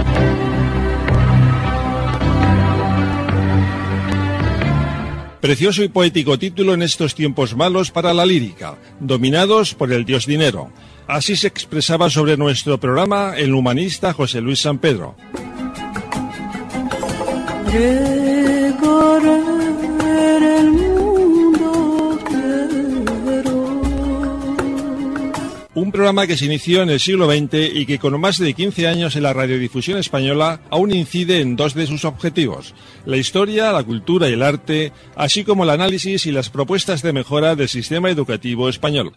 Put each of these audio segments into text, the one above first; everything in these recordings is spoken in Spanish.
Precioso y poético título en estos tiempos malos para la lírica, dominados por el dios dinero. Así se expresaba sobre nuestro programa el humanista José Luis San Pedro. Recorrer el mundo quiero. Un programa que se inició en el siglo XX y que con más de 15 años en la radiodifusión española aún incide en dos de sus objetivos: la historia, la cultura y el arte, así como el análisis y las propuestas de mejora del sistema educativo español.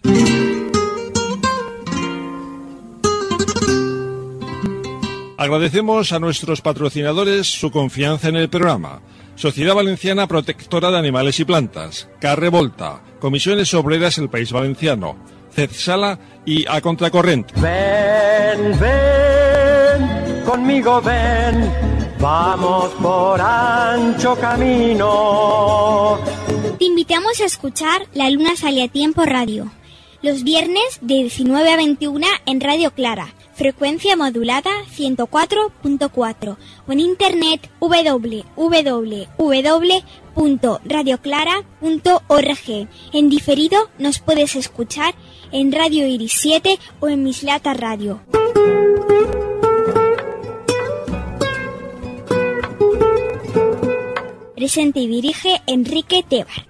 Agradecemos a nuestros patrocinadores su confianza en el programa: Sociedad Valenciana Protectora de Animales y Plantas, Carre Volta, Comisiones Obreras El País Valenciano, CEDSALA y A Contracorrent. Ven, ven, conmigo ven, vamos por ancho camino. Te invitamos a escuchar La Luna Sale a Tiempo Radio, los viernes de 19 a 21 en Radio Clara, frecuencia modulada 104.4 o en internet www.radioclara.org. En diferido nos puedes escuchar en Radio Iris 7 o en Mislata Radio. Presenta y dirige Enrique Tebar.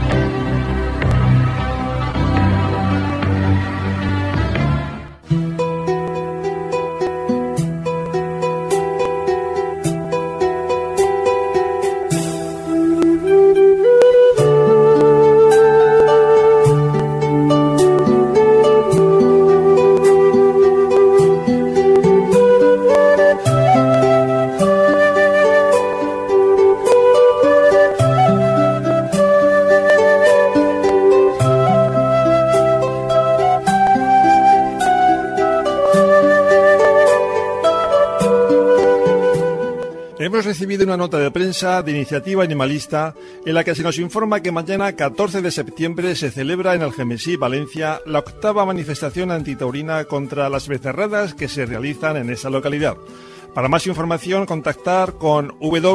Hemos recibido una nota de prensa de Iniciativa Animalista en la que se nos informa que mañana, 14 de septiembre, se celebra en Algemesí, Valencia, la 8ª manifestación antitaurina contra las becerradas que se realizan en esa localidad. Para más información, contactar con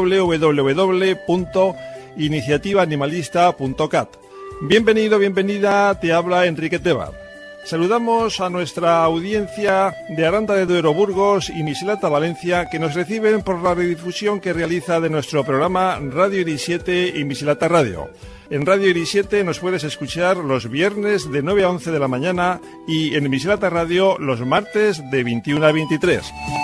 www.iniciativaanimalista.cat. Bienvenido, bienvenida, te habla Enrique Tebar. Saludamos a nuestra audiencia de Aranda de Duero, Burgos y Mislata, Valencia, que nos reciben por la redifusión que realiza de nuestro programa Radio Iris 7 y Mislata Radio. En Radio Iris 7 nos puedes escuchar los viernes de 9 a 11 de la mañana y en Mislata Radio los martes de 21 a 23.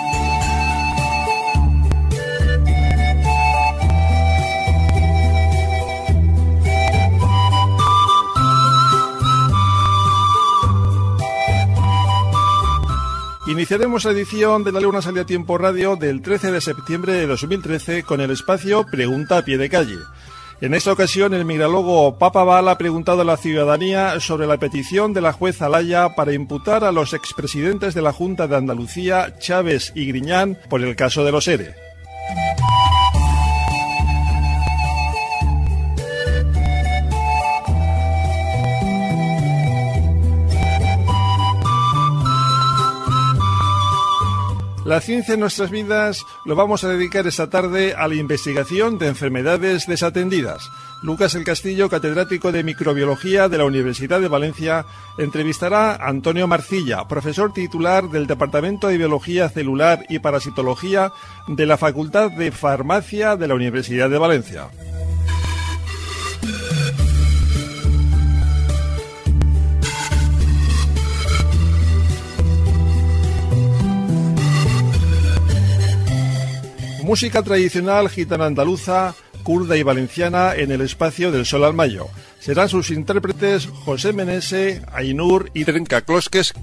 Iniciaremos la edición de La Luna Sale a Tiempo Radio del 13 de septiembre de 2013 con el espacio Pregunta a Pie de Calle. En esta ocasión, el migralogo Papa Val ha preguntado a la ciudadanía sobre la petición de la juez Alaya para imputar a los expresidentes de la Junta de Andalucía, Chávez y Griñán, por el caso de los ERE. La ciencia en nuestras vidas lo vamos a dedicar esta tarde a la investigación de enfermedades desatendidas. Lucas El Castillo, catedrático de microbiología de la Universidad de Valencia, entrevistará a Antonio Marcilla, profesor titular del Departamento de Biología Celular y Parasitología de la Facultad de Farmacia de la Universidad de Valencia. Música tradicional gitana andaluza, kurda y valenciana en el espacio del Sol al Mayo. Serán sus intérpretes José Menese, Ainur y Trencaclosques.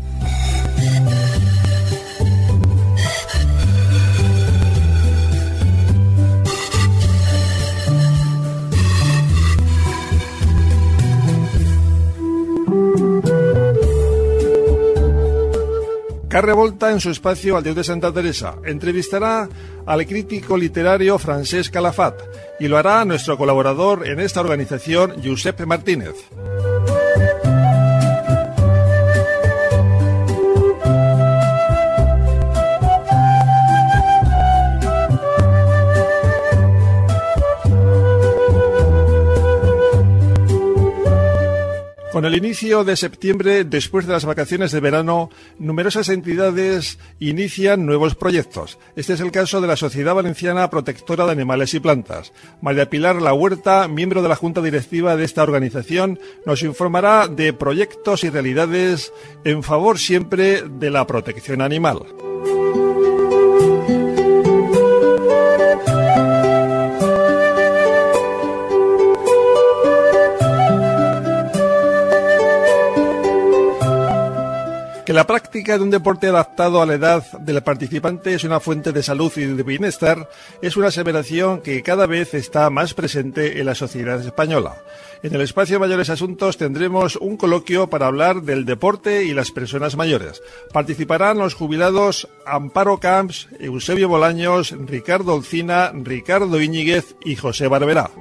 Carre Volta, en su espacio Al Dios de Santa Teresa, entrevistará al crítico literario Francesc Calafat y lo hará nuestro colaborador en esta organización, Josep Martínez. Con el inicio de septiembre, después de las vacaciones de verano, numerosas entidades inician nuevos proyectos. Este es el caso de la Sociedad Valenciana Protectora de Animales y Plantas. María Pilar La Huerta, miembro de la Junta Directiva de esta organización, nos informará de proyectos y realidades en favor siempre de la protección animal. Que la práctica de un deporte adaptado a la edad del participante es una fuente de salud y de bienestar es una aseveración que cada vez está más presente en la sociedad española. En el espacio Mayores Asuntos tendremos un coloquio para hablar del deporte y las personas mayores. Participarán los jubilados Amparo Camps, Eusebio Bolaños, Ricardo Olcina, Ricardo Íñiguez y José Barberá.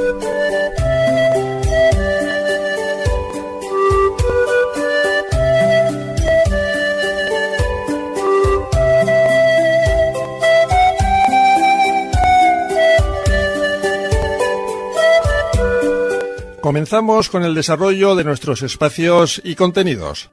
Comenzamos con el desarrollo de nuestros espacios y contenidos.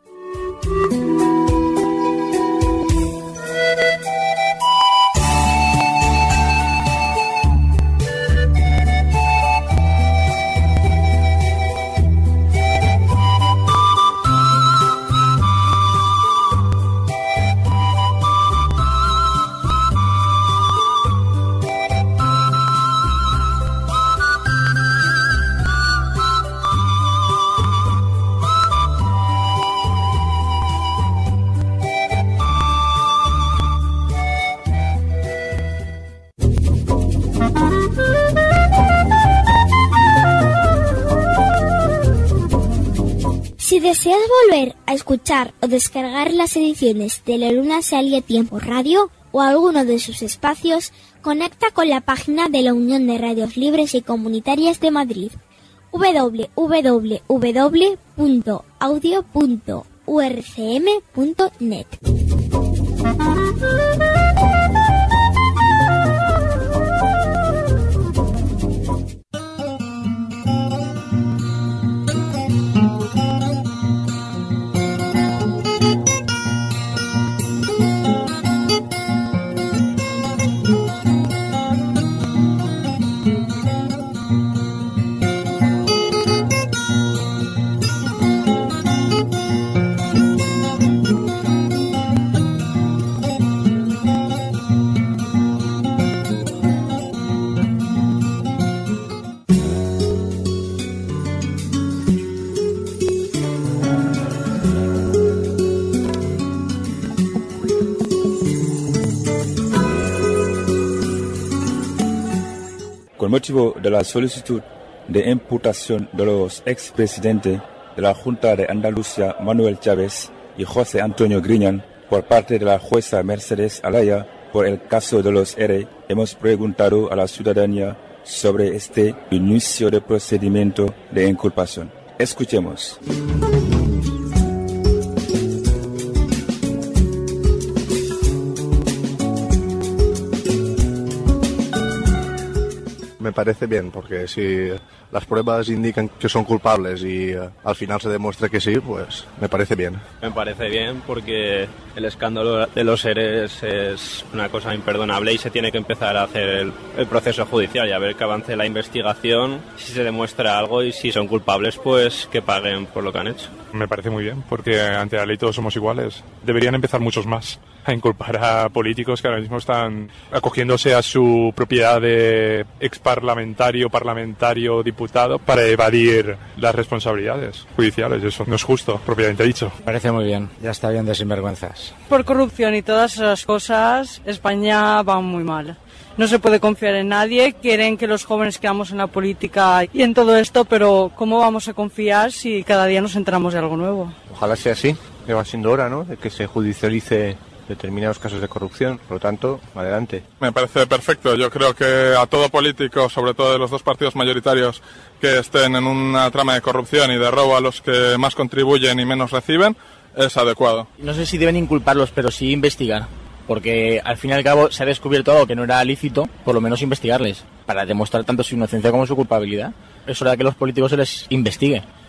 Si deseas volver a escuchar o descargar las ediciones de La Luna Sale a Tiempo Radio o alguno de sus espacios, conecta con la página de la Unión de Radios Libres y Comunitarias de Madrid, www.audio.urcm.net. Con motivo de la solicitud de imputación de los expresidentes de la Junta de Andalucía, Manuel Chávez y José Antonio Griñán, por parte de la jueza Mercedes Alaya, por el caso de los ERE, hemos preguntado a la ciudadanía sobre este inicio de procedimiento de inculpación. Escuchemos. Me parece bien, porque si las pruebas indican que son culpables y al final se demuestra que sí, pues me parece bien. Me parece bien porque el escándalo de los ERES es una cosa imperdonable y se tiene que empezar a hacer el proceso judicial y a ver que avance la investigación, si se demuestra algo y si son culpables, pues que paguen por lo que han hecho. Me parece muy bien, porque ante la ley todos somos iguales. Deberían empezar muchos más a inculpar a políticos que ahora mismo están acogiéndose a su propiedad de exparlamentario, parlamentario, diputado para evadir las responsabilidades judiciales. Eso no es justo, propiamente dicho. Parece muy bien, ya está bien de sinvergüenzas. Por corrupción y todas esas cosas, España va muy mal. No se puede confiar en nadie, quieren que los jóvenes quedamos en la política y en todo esto, pero ¿cómo vamos a confiar si cada día nos enteramos de algo nuevo? Ojalá sea así, que va siendo hora, ¿no?, de que se judicialice determinados casos de corrupción, por lo tanto, adelante. Me parece perfecto, yo creo que a todo político, sobre todo de los dos partidos mayoritarios que estén en una trama de corrupción y de robo a los que más contribuyen y menos reciben, es adecuado. No sé si deben inculparlos, pero sí investigar, porque al fin y al cabo se ha descubierto algo que no era lícito, por lo menos investigarles, para demostrar tanto su inocencia como su culpabilidad. Es hora de que los políticos se les investigue.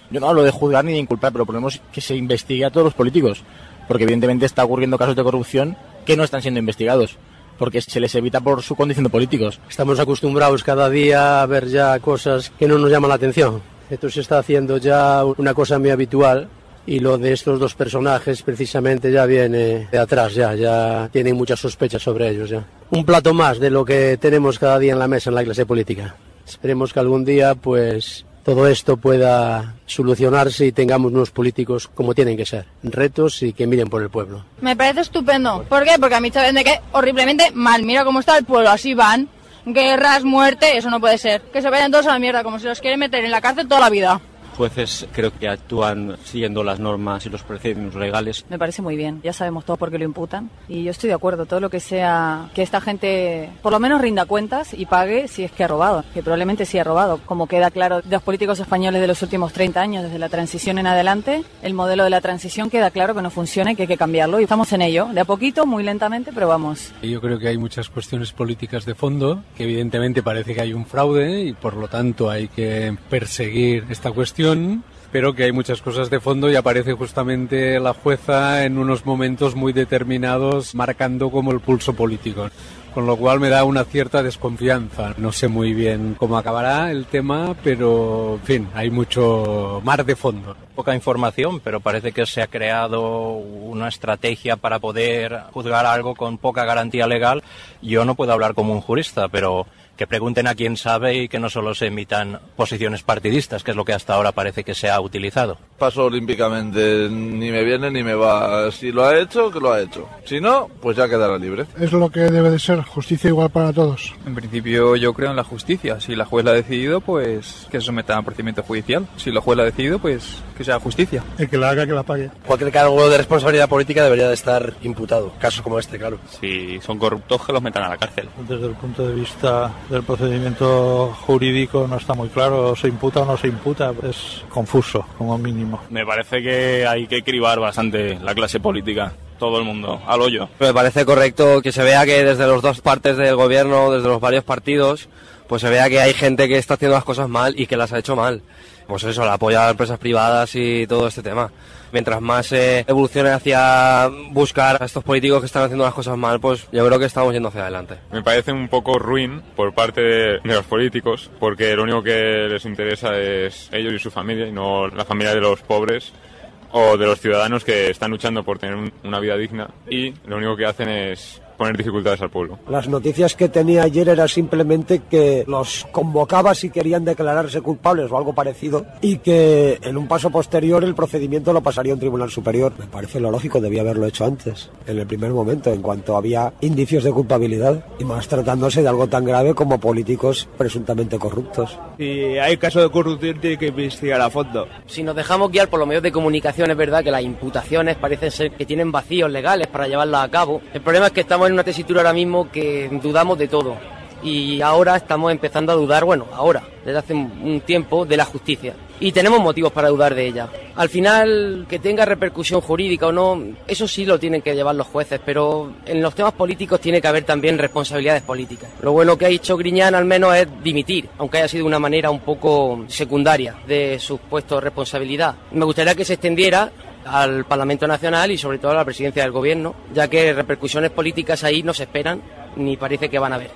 Yo no hablo de juzgar ni de inculpar, pero ponemos que se investigue a todos los políticos, porque evidentemente está ocurriendo casos de corrupción que no están siendo investigados, porque se les evita por su condición de políticos. Estamos acostumbrados cada día a ver ya cosas que no nos llaman la atención. Esto se está haciendo ya una cosa muy habitual y lo de estos dos personajes precisamente ya viene de atrás, ya tienen muchas sospechas sobre ellos ya. Un plato más de lo que tenemos cada día en la mesa en la clase política. Esperemos que algún día pues todo esto pueda solucionarse y tengamos unos políticos como tienen que ser, retos y que miren por el pueblo. Me parece estupendo. ¿Por qué? Porque a mí Chávez me cae horriblemente mal. Mira cómo está el pueblo, así van. Guerras, muerte, eso no puede ser. Que se vayan todos a la mierda, como si los quieren meter en la cárcel toda la vida. Jueces creo que actúan siguiendo las normas y los procedimientos legales. Me parece muy bien, ya sabemos todo por qué lo imputan y yo estoy de acuerdo, todo lo que sea que esta gente por lo menos rinda cuentas y pague si es que ha robado, que probablemente sí ha robado, como queda claro de los políticos españoles de los últimos 30 años, desde la transición en adelante, el modelo de la transición queda claro que no funciona y que hay que cambiarlo y estamos en ello, de a poquito, muy lentamente, pero vamos. Yo creo que hay muchas cuestiones políticas de fondo, que evidentemente parece que hay un fraude y por lo tanto hay que perseguir esta cuestión, pero que hay muchas cosas de fondo y aparece justamente la jueza en unos momentos muy determinados marcando como el pulso político, con lo cual me da una cierta desconfianza. No sé muy bien cómo acabará el tema, pero en fin, hay mucho mar de fondo. Poca información, pero parece que se ha creado una estrategia para poder juzgar algo con poca garantía legal. Yo no puedo hablar como un jurista, pero que pregunten a quien sabe y que no solo se emitan posiciones partidistas, que es lo que hasta ahora parece que se ha utilizado. Paso olímpicamente, ni me viene ni me va. Si lo ha hecho, que lo ha hecho. Si no, pues ya quedará libre. Es lo que debe de ser, justicia igual para todos. En principio yo creo en la justicia. Si la juez la ha decidido, pues que se someta a procedimiento judicial. Si la juez la ha decidido, pues que sea justicia. El que la haga, que la pague. Cualquier cargo de responsabilidad política debería de estar imputado. Casos como este, claro. Si son corruptos, que los metan a la cárcel. Desde el punto de vista del procedimiento jurídico no está muy claro, se imputa o no se imputa, es confuso como mínimo. Me parece que hay que cribar bastante la clase política, todo el mundo, al hoyo. Me parece correcto que se vea que desde las dos partes del gobierno, desde los varios partidos, pues se vea que hay gente que está haciendo las cosas mal y que las ha hecho mal. Pues eso, el apoyo a empresas privadas y todo este tema. Mientras más evolucione hacia buscar a estos políticos que están haciendo las cosas mal, pues yo creo que estamos yendo hacia adelante. Me parece un poco ruin por parte de los políticos, porque lo único que les interesa es ellos y su familia, y no la familia de los pobres o de los ciudadanos que están luchando por tener una vida digna, y lo único que hacen es poner dificultades al pueblo. Las noticias que tenía ayer era simplemente que los convocaba si querían declararse culpables o algo parecido y que en un paso posterior el procedimiento lo pasaría a un tribunal superior. Me parece lo lógico, debía haberlo hecho antes, en el primer momento, en cuanto había indicios de culpabilidad, y más tratándose de algo tan grave como políticos presuntamente corruptos. Si hay caso de corrupción tiene que investigar a fondo. Si nos dejamos guiar por los medios de comunicación, es verdad que las imputaciones parecen ser que tienen vacíos legales para llevarlas a cabo. El problema es que estamos en una tesitura ahora mismo que dudamos de todo y ahora estamos empezando a dudar, desde hace un tiempo, de la justicia y tenemos motivos para dudar de ella. Al final, que tenga repercusión jurídica o no, eso sí lo tienen que llevar los jueces, pero en los temas políticos tiene que haber también responsabilidades políticas. Lo bueno que ha hecho Griñán al menos es dimitir, aunque haya sido una manera un poco secundaria de su puesto de responsabilidad. Me gustaría que se extendiera al Parlamento Nacional y sobre todo a la presidencia del Gobierno, ya que repercusiones políticas ahí no se esperan ni parece que van a haber.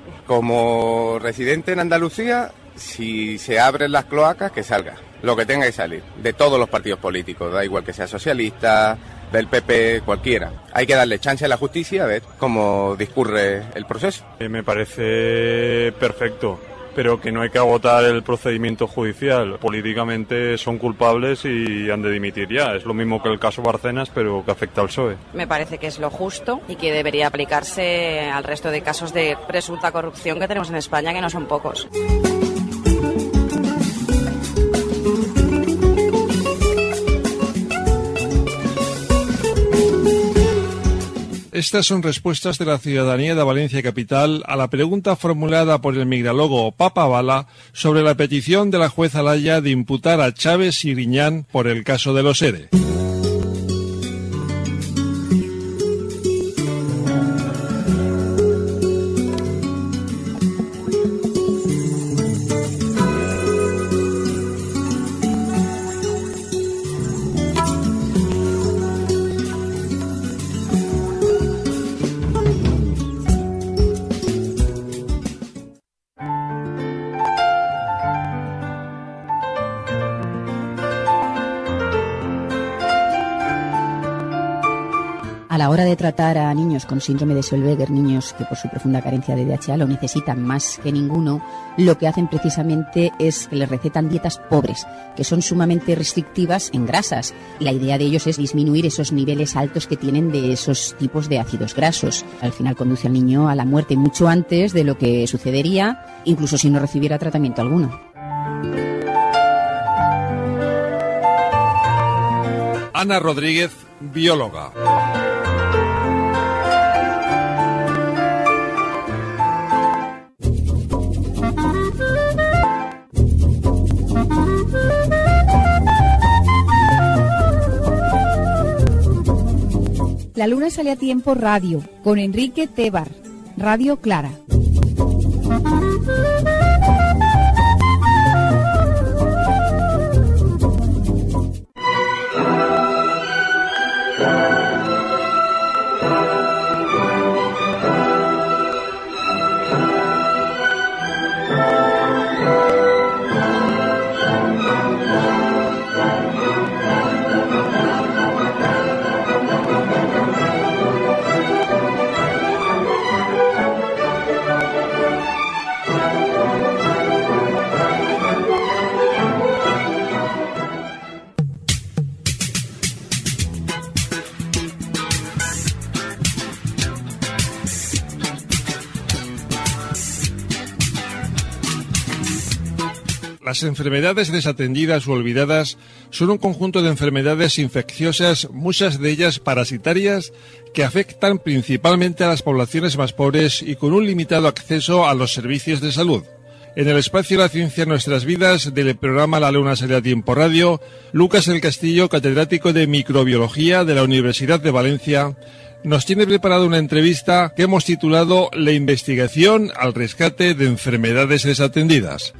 Como residente en Andalucía, si se abren las cloacas, que salga, lo que tenga que salir, de todos los partidos políticos, da igual que sea socialista, del PP, cualquiera. Hay que darle chance a la justicia a ver cómo discurre el proceso. Me parece perfecto, pero que no hay que agotar el procedimiento judicial. Políticamente son culpables y han de dimitir ya. Es lo mismo que el caso Bárcenas, pero que afecta al PSOE. Me parece que es lo justo y que debería aplicarse al resto de casos de presunta corrupción que tenemos en España, que no son pocos. Estas son respuestas de la ciudadanía de Valencia Capital a la pregunta formulada por el migralogo Papa Bala sobre la petición de la jueza Alaya de imputar a Chávez y Griñán por el caso de los ERE. hora de tratar a niños con síndrome de Zellweger, niños que por su profunda carencia de DHA lo necesitan más que ninguno, lo que hacen precisamente es que les recetan dietas pobres, que son sumamente restrictivas en grasas. La idea de ellos es disminuir esos niveles altos que tienen de esos tipos de ácidos grasos. Al final conduce al niño a la muerte mucho antes de lo que sucedería, incluso si no recibiera tratamiento alguno. Ana Rodríguez, bióloga. La luna sale a tiempo radio, con Enrique Tebar, Radio Clara. Las enfermedades desatendidas o olvidadas son un conjunto de enfermedades infecciosas, muchas de ellas parasitarias, que afectan principalmente a las poblaciones más pobres y con un limitado acceso a los servicios de salud. En el espacio La Ciencia en Nuestras Vidas del programa La Luna Sale a Tiempo Radio, Lucas del Castillo, catedrático de Microbiología de la Universidad de Valencia, nos tiene preparado una entrevista que hemos titulado La investigación al rescate de enfermedades desatendidas.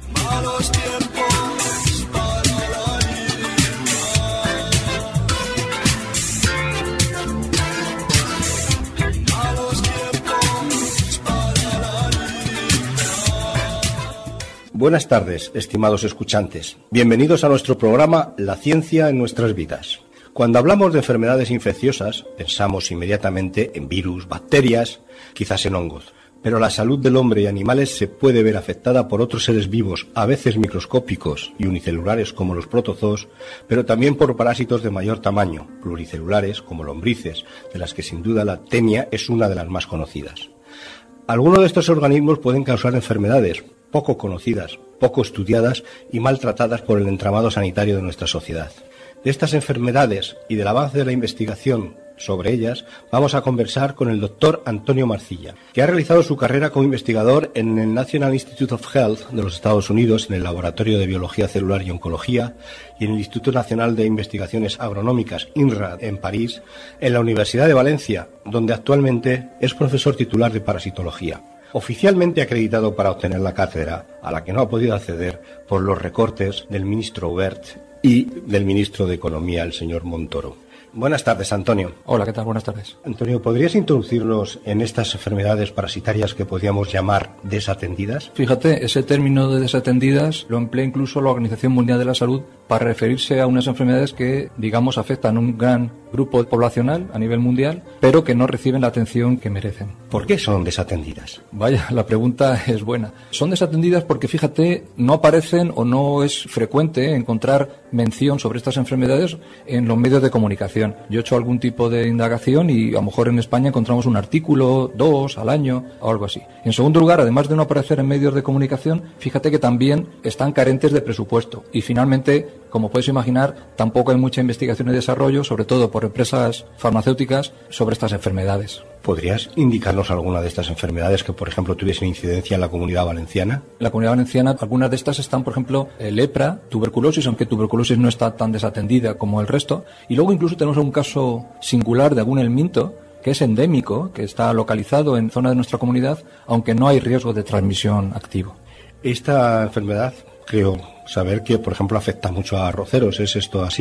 Buenas tardes, estimados escuchantes. Bienvenidos a nuestro programa La Ciencia en Nuestras Vidas. Cuando hablamos de enfermedades infecciosas, pensamos inmediatamente en virus, bacterias, quizás en hongos. Pero la salud del hombre y animales se puede ver afectada por otros seres vivos, a veces microscópicos y unicelulares como los protozoos, pero también por parásitos de mayor tamaño, pluricelulares como lombrices, de las que sin duda la tenia es una de las más conocidas. Algunos de estos organismos pueden causar enfermedades poco conocidas, poco estudiadas y maltratadas por el entramado sanitario de nuestra sociedad. De estas enfermedades y del avance de la investigación sobre ellas vamos a conversar con el doctor Antonio Marcilla, que ha realizado su carrera como investigador en el National Institute of Health de los Estados Unidos, en el Laboratorio de Biología Celular y Oncología, y en el Instituto Nacional de Investigaciones Agronómicas, INRAD, en París, en la Universidad de Valencia, donde actualmente es profesor titular de parasitología. Oficialmente acreditado para obtener la cátedra, a la que no ha podido acceder por los recortes del ministro Wert y del ministro de Economía, el señor Montoro. Buenas tardes, Antonio. Hola, ¿qué tal? Buenas tardes. Antonio, ¿podrías introducirnos en estas enfermedades parasitarias que podríamos llamar desatendidas? Fíjate, ese término de desatendidas lo emplea incluso la Organización Mundial de la Salud para referirse a unas enfermedades que, digamos, afectan a un gran grupo poblacional a nivel mundial, pero que no reciben la atención que merecen. ¿Por qué son desatendidas? Vaya, la pregunta es buena. Son desatendidas porque, fíjate, no aparecen o no es frecuente encontrar mención sobre estas enfermedades en los medios de comunicación. Yo he hecho algún tipo de indagación y a lo mejor en España encontramos un artículo, 2 al año o algo así. En segundo lugar, además de no aparecer en medios de comunicación, fíjate que también están carentes de presupuesto. Y finalmente, como puedes imaginar, tampoco hay mucha investigación y desarrollo, sobre todo por empresas farmacéuticas, sobre estas enfermedades. ¿Podrías indicarnos alguna de estas enfermedades que, por ejemplo, tuviesen incidencia en la Comunidad Valenciana? En la Comunidad Valenciana, algunas de estas están, por ejemplo, lepra, tuberculosis, aunque tuberculosis no está tan desatendida como el resto. Y luego incluso tenemos un caso singular de algún helminto, que es endémico, que está localizado en zona de nuestra comunidad, aunque no hay riesgo de transmisión activo. Esta enfermedad, creo saber que, por ejemplo, afecta mucho a arroceros. ¿Es esto así?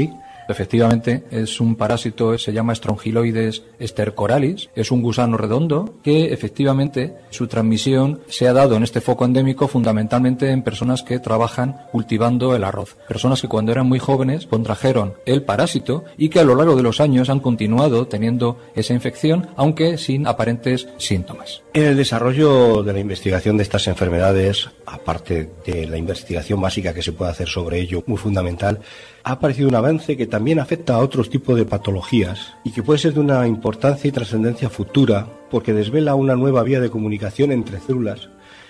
Efectivamente, es un parásito, se llama Strongyloides stercoralis, es un gusano redondo que efectivamente su transmisión se ha dado en este foco endémico fundamentalmente en personas que trabajan cultivando el arroz. Personas que cuando eran muy jóvenes contrajeron el parásito y que a lo largo de los años han continuado teniendo esa infección, aunque sin aparentes síntomas. En el desarrollo de la investigación de estas enfermedades, aparte de la investigación básica que se puede hacer sobre ello, muy fundamental, ha aparecido un avance que también afecta a otros tipos de patologías y que puede ser de una importancia y trascendencia futura porque desvela una nueva vía de comunicación entre células.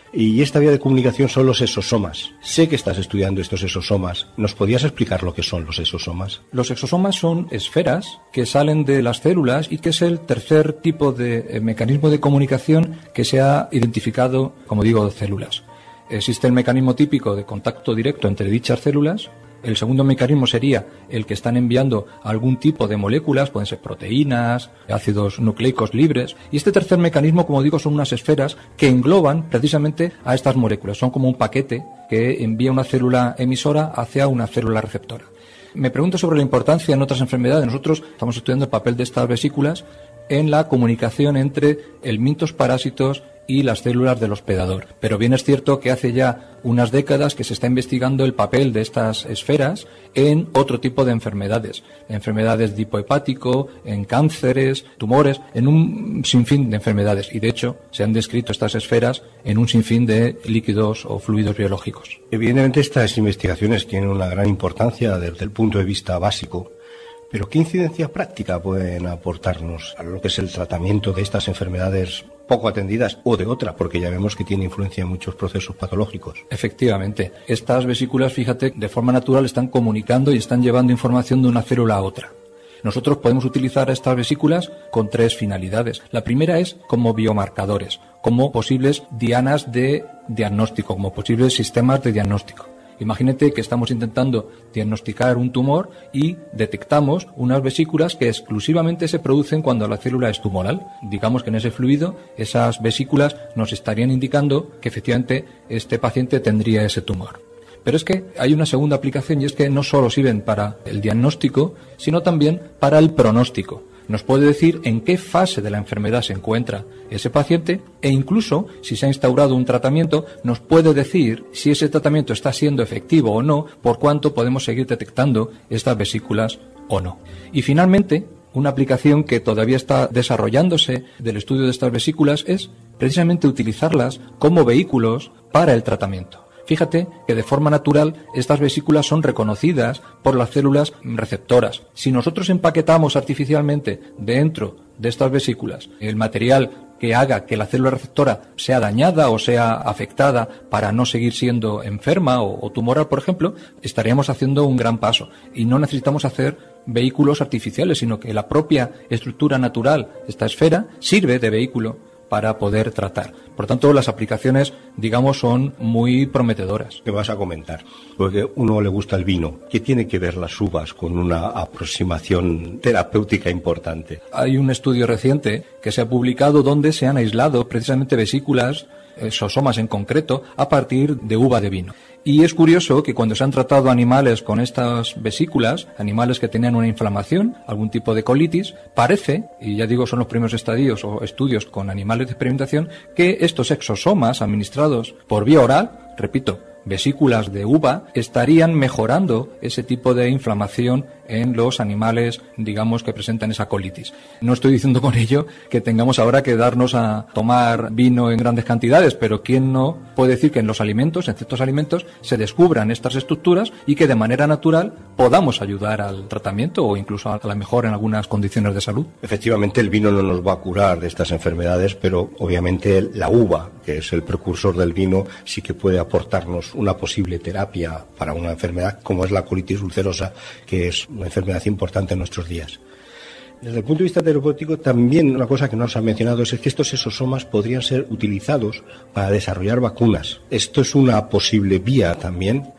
Y esta vía de comunicación son los exosomas. Sé que estás estudiando estos exosomas. ¿Nos podías explicar lo que son los exosomas? Los exosomas son esferas que salen de las células y que es el tercer tipo de mecanismo de comunicación que se ha identificado, como digo, de células. Existe el mecanismo típico de contacto directo entre dichas células. El segundo mecanismo sería el que están enviando algún tipo de moléculas, pueden ser proteínas, ácidos nucleicos libres. Y este tercer mecanismo, como digo, son unas esferas que engloban precisamente a estas moléculas. Son como un paquete que envía una célula emisora hacia una célula receptora. Me pregunto sobre la importancia en otras enfermedades. Nosotros estamos estudiando el papel de estas vesículas en la comunicación entre helmintos parásitos y las células del hospedador. Pero bien es cierto que hace ya unas décadas que se está investigando el papel de estas esferas en otro tipo de enfermedades de tipo hepático, en cánceres, tumores, en un sinfín de enfermedades. Y de hecho se han descrito estas esferas en un sinfín de líquidos o fluidos biológicos. Evidentemente estas investigaciones tienen una gran importancia desde el punto de vista básico. Pero ¿qué incidencia práctica pueden aportarnos a lo que es el tratamiento de estas enfermedades poco atendidas o de otra? Porque ya vemos que tiene influencia en muchos procesos patológicos. Efectivamente. Estas vesículas, fíjate, de forma natural están comunicando y están llevando información de una célula a otra. Nosotros podemos utilizar estas vesículas con tres finalidades. La primera es como biomarcadores, como posibles dianas de diagnóstico, como posibles sistemas de diagnóstico. Imagínate que estamos intentando diagnosticar un tumor y detectamos unas vesículas que exclusivamente se producen cuando la célula es tumoral. Digamos que en ese fluido esas vesículas nos estarían indicando que efectivamente este paciente tendría ese tumor. Pero es que hay una segunda aplicación y es que no solo sirven para el diagnóstico, sino también para el pronóstico. Nos puede decir en qué fase de la enfermedad se encuentra ese paciente e incluso, si se ha instaurado un tratamiento, nos puede decir si ese tratamiento está siendo efectivo o no, por cuánto podemos seguir detectando estas vesículas o no. Y finalmente, una aplicación que todavía está desarrollándose del estudio de estas vesículas es precisamente utilizarlas como vehículos para el tratamiento. Fíjate que de forma natural estas vesículas son reconocidas por las células receptoras. Si nosotros empaquetamos artificialmente dentro de estas vesículas el material que haga que la célula receptora sea dañada o sea afectada para no seguir siendo enferma o tumoral, por ejemplo, estaríamos haciendo un gran paso. Y no necesitamos hacer vehículos artificiales, sino que la propia estructura natural, esta esfera, sirve de vehículo para poder tratar. Por tanto, las aplicaciones, digamos, son muy prometedoras. ¿Qué vas a comentar? Porque a uno le gusta el vino. ¿Qué tiene que ver las uvas con una aproximación terapéutica importante? Hay un estudio reciente que se ha publicado donde se han aislado precisamente vesículas, exosomas en concreto, a partir de uva de vino. Y es curioso que cuando se han tratado animales con estas vesículas, animales que tenían una inflamación, algún tipo de colitis, parece, y ya digo son los primeros estadios o estudios con animales de experimentación, que estos exosomas administrados por vía oral, repito, vesículas de uva, estarían mejorando ese tipo de inflamación en los animales, digamos, que presentan esa colitis. No estoy diciendo con ello que tengamos ahora que darnos a tomar vino en grandes cantidades, pero ¿quién no puede decir que en los alimentos, en ciertos alimentos, se descubran estas estructuras y que de manera natural podamos ayudar al tratamiento o incluso a la mejora en algunas condiciones de salud? Efectivamente, el vino no nos va a curar de estas enfermedades, pero obviamente la uva, que es el precursor del vino, sí que puede aportarnos una posible terapia para una enfermedad como es la colitis ulcerosa, que es una enfermedad importante en nuestros días. Desde el punto de vista terapéutico, también una cosa que no se ha mencionado es que estos exosomas podrían ser utilizados para desarrollar vacunas. Esto es una posible vía también.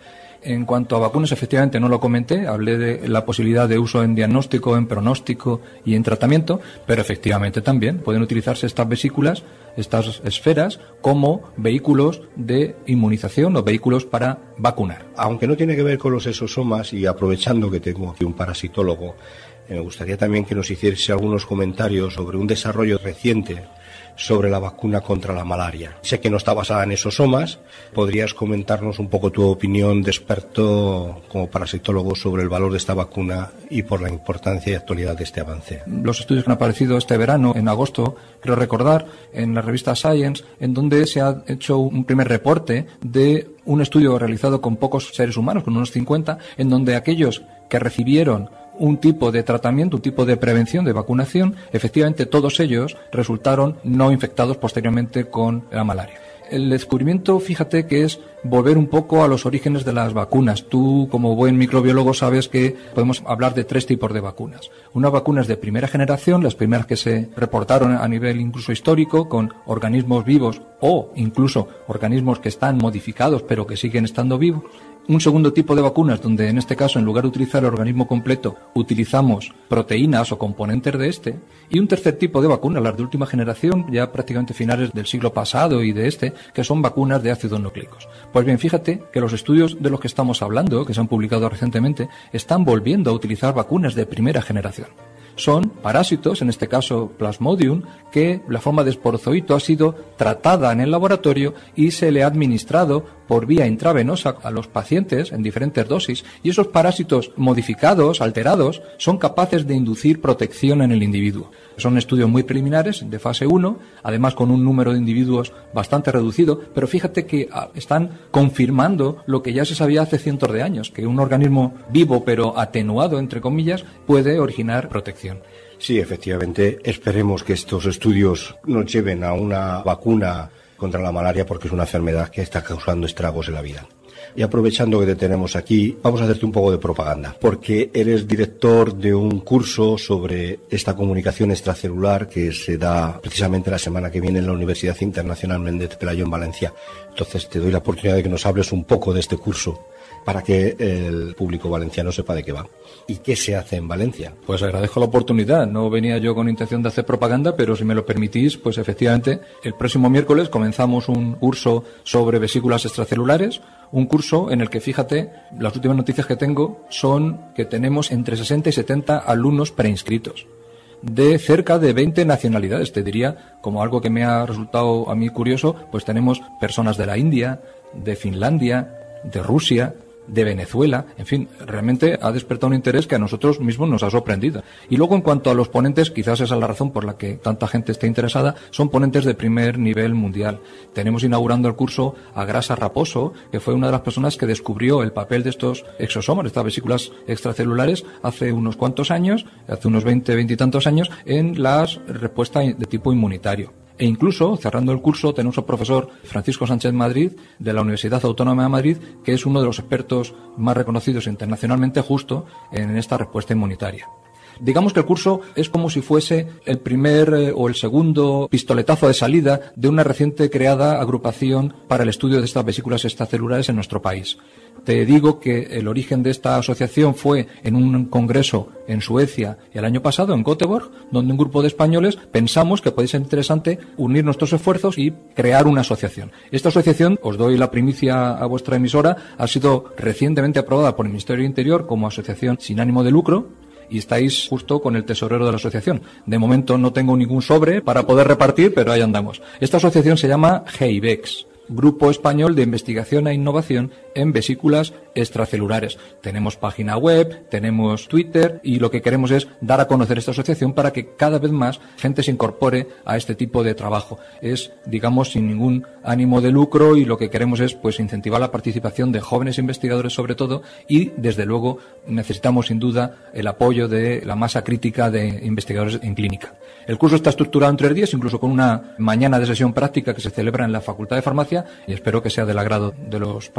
En cuanto a vacunas, efectivamente no lo comenté, hablé de la posibilidad de uso en diagnóstico, en pronóstico y en tratamiento, pero efectivamente también pueden utilizarse estas vesículas, estas esferas, como vehículos de inmunización o vehículos para vacunar. Aunque no tiene que ver con los exosomas, y aprovechando que tengo aquí un parasitólogo, me gustaría también que nos hiciese algunos comentarios sobre un desarrollo reciente sobre la vacuna contra la malaria. Sé que no está basada en exosomas. ¿Podrías comentarnos un poco tu opinión de experto como parasitólogo sobre el valor de esta vacuna y por la importancia y actualidad de este avance? Los estudios que han aparecido este verano, en agosto, creo recordar, en la revista Science, en donde se ha hecho un primer reporte de un estudio realizado con pocos seres humanos, con unos 50, en donde aquellos que recibieron un tipo de tratamiento, un tipo de prevención, de vacunación, efectivamente todos ellos resultaron no infectados posteriormente con la malaria. El descubrimiento, fíjate, que es volver un poco a los orígenes de las vacunas. Tú, como buen microbiólogo, sabes que podemos hablar de 3 tipos de vacunas. Unas vacunas de primera generación, las primeras que se reportaron a nivel incluso histórico, con organismos vivos o incluso organismos que están modificados pero que siguen estando vivos. Un segundo tipo de vacunas, donde en este caso, en lugar de utilizar el organismo completo, utilizamos proteínas o componentes de este. Y un tercer tipo de vacunas, las de última generación, ya prácticamente finales del siglo pasado y de este, que son vacunas de ácidos nucleicos. Pues bien, fíjate que los estudios de los que estamos hablando, que se han publicado recientemente, están volviendo a utilizar vacunas de primera generación. Son parásitos, en este caso Plasmodium, que la forma de esporozoito ha sido tratada en el laboratorio y se le ha administrado por vía intravenosa a los pacientes en diferentes dosis, y esos parásitos modificados, alterados, son capaces de inducir protección en el individuo. Son estudios muy preliminares, de fase 1, además con un número de individuos bastante reducido, pero fíjate que están confirmando lo que ya se sabía hace cientos de años, que un organismo vivo pero atenuado, entre comillas, puede originar protección. Sí, efectivamente, esperemos que estos estudios nos lleven a una vacuna contra la malaria, porque es una enfermedad que está causando estragos en la vida. Y aprovechando que te tenemos aquí, vamos a hacerte un poco de propaganda, porque eres director de un curso sobre esta comunicación extracelular que se da precisamente la semana que viene en la Universidad Internacional Méndez Pelayo en Valencia. Entonces te doy la oportunidad de que nos hables un poco de este curso, para que el público valenciano sepa de qué va y qué se hace en Valencia. Pues agradezco la oportunidad. No venía yo con intención de hacer propaganda, pero si me lo permitís, pues efectivamente, el próximo miércoles comenzamos un curso sobre vesículas extracelulares, un curso en el que, fíjate, las últimas noticias que tengo son que tenemos entre 60 y 70 alumnos preinscritos, de cerca de 20 nacionalidades. Te diría, como algo que me ha resultado a mí curioso, pues tenemos personas de la India, de Finlandia, de Rusia, de Venezuela, en fin, realmente ha despertado un interés que a nosotros mismos nos ha sorprendido. Y luego, en cuanto a los ponentes, quizás esa es la razón por la que tanta gente esté interesada, son ponentes de primer nivel mundial. Tenemos inaugurando el curso a Grasa Raposo, que fue una de las personas que descubrió el papel de estos exosomas, de estas vesículas extracelulares, hace unos cuantos años, hace unos 20 y tantos años, en la respuesta de tipo inmunitario. E incluso, cerrando el curso, tenemos al profesor Francisco Sánchez Madrid, de la Universidad Autónoma de Madrid, que es uno de los expertos más reconocidos internacionalmente justo en esta respuesta inmunitaria. Digamos que el curso es como si fuese el primer o el segundo pistoletazo de salida de una reciente creada agrupación para el estudio de estas vesículas extracelulares en nuestro país. Te digo que el origen de esta asociación fue en un congreso en Suecia el año pasado, en Göteborg, donde un grupo de españoles pensamos que puede ser interesante unir nuestros esfuerzos y crear una asociación. Esta asociación, os doy la primicia a vuestra emisora, ha sido recientemente aprobada por el Ministerio del Interior como asociación sin ánimo de lucro, y estáis justo con el tesorero de la asociación. De momento no tengo ningún sobre para poder repartir, pero ahí andamos. Esta asociación se llama GEIVEX, Grupo Español de Investigación e Innovación en Vesículas Extracelulares. Tenemos página web, tenemos Twitter, y lo que queremos es dar a conocer esta asociación para que cada vez más gente se incorpore a este tipo de trabajo. Es, digamos, sin ningún ánimo de lucro, y lo que queremos es pues incentivar la participación de jóvenes investigadores sobre todo, y desde luego necesitamos sin duda el apoyo de la masa crítica de investigadores en clínica. El curso está estructurado en 3 días, incluso con una mañana de sesión práctica que se celebra en la Facultad de Farmacia, y espero que sea del agrado de los participantes.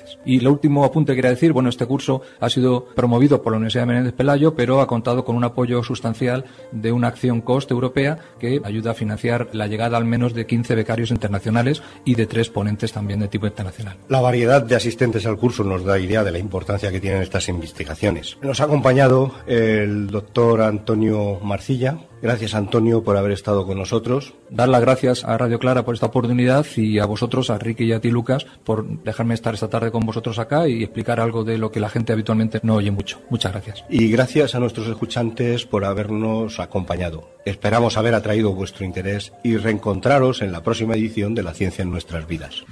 estudiantes. Y el último apunte que quería decir, bueno, este curso ha sido promovido por la Universidad de Menéndez Pelayo, pero ha contado con un apoyo sustancial de una acción COST europea que ayuda a financiar la llegada al menos de 15 becarios internacionales y de 3 ponentes también de tipo internacional. La variedad de asistentes al curso nos da idea de la importancia que tienen estas investigaciones. Nos ha acompañado el doctor Antonio Marcilla. Gracias, Antonio, por haber estado con nosotros. Dar las gracias a Radio Clara por esta oportunidad y a vosotros, a Ricky y a ti, Lucas, por dejarme estar esta tarde con vosotros acá y explicar algo de lo que la gente habitualmente no oye mucho. Muchas gracias. Y gracias a nuestros escuchantes por habernos acompañado. Esperamos haber atraído vuestro interés y reencontraros en la próxima edición de La Ciencia en Nuestras Vidas.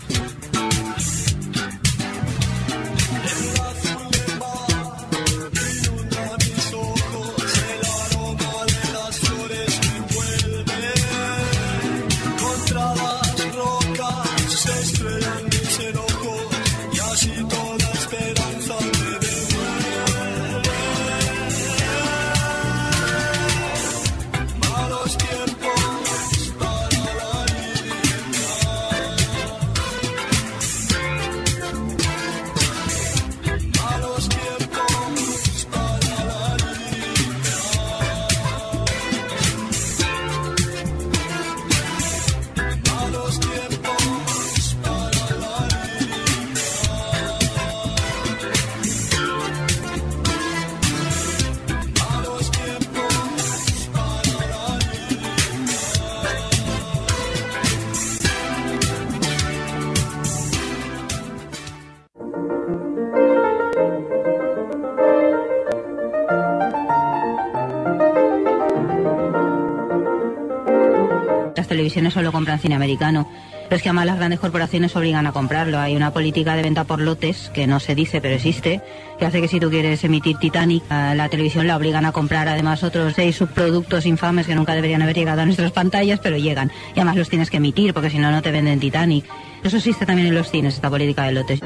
Las televisiones solo compran cine americano, pero es que además las grandes corporaciones obligan a comprarlo. Hay una política de venta por lotes, que no se dice pero existe, que hace que si tú quieres emitir Titanic, la televisión la obligan a comprar además otros 6 subproductos infames que nunca deberían haber llegado a nuestras pantallas, pero llegan. Y además los tienes que emitir, porque si no, no te venden Titanic. Eso existe también en los cines, esta política de lotes.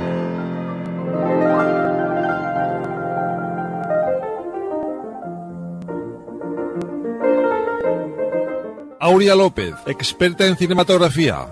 Aurea López, experta en cinematografía.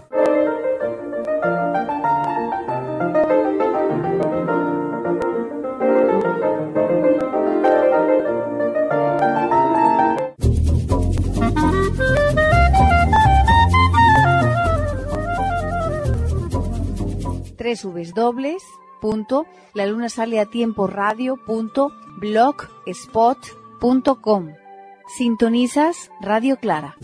www.lalunasaleatiemporadio.blogspot.com. Sintonizas Radio Clara.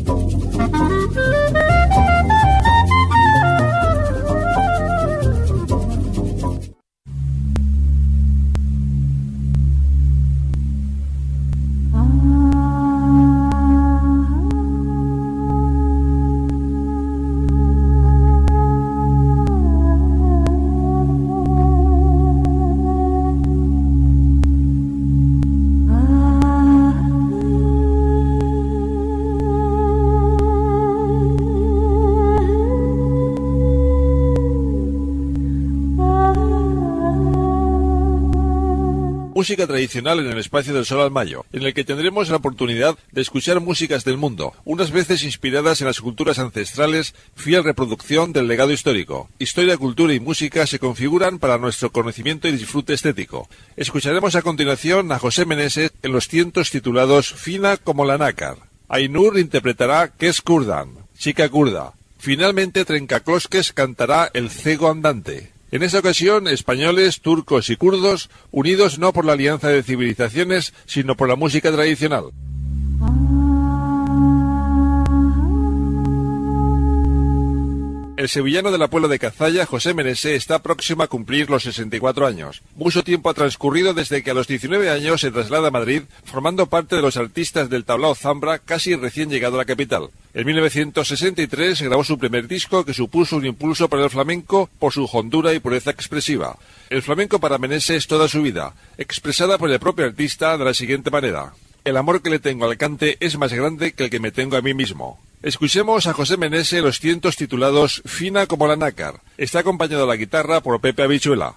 Música tradicional en el Espacio del Sol al Mayo, en el que tendremos la oportunidad de escuchar músicas del mundo, unas veces inspiradas en las culturas ancestrales, fiel reproducción del legado histórico. Historia, cultura y música se configuran para nuestro conocimiento y disfrute estético. Escucharemos a continuación a José Meneses en los tientos titulados Fina como la nácar. Ainur interpretará Kes Kurdan, chica kurda. Finalmente Trencaclosques cantará El cego andante. En esta ocasión, españoles, turcos y kurdos, unidos no por la alianza de civilizaciones, sino por la música tradicional. El sevillano de la Puebla de Cazalla, José Meneses, está próximo a cumplir los 64 años. Mucho tiempo ha transcurrido desde que a los 19 años se traslada a Madrid, formando parte de los artistas del tablao Zambra, casi recién llegado a la capital. En 1963 grabó su primer disco, que supuso un impulso para el flamenco por su hondura y pureza expresiva. El flamenco para Meneses es toda su vida, expresada por el propio artista de la siguiente manera: el amor que le tengo al cante es más grande que el que me tengo a mí mismo. Escuchemos a José Meneses los tientos titulados Fina como la nácar. Está acompañado a la guitarra por Pepe Habichuela.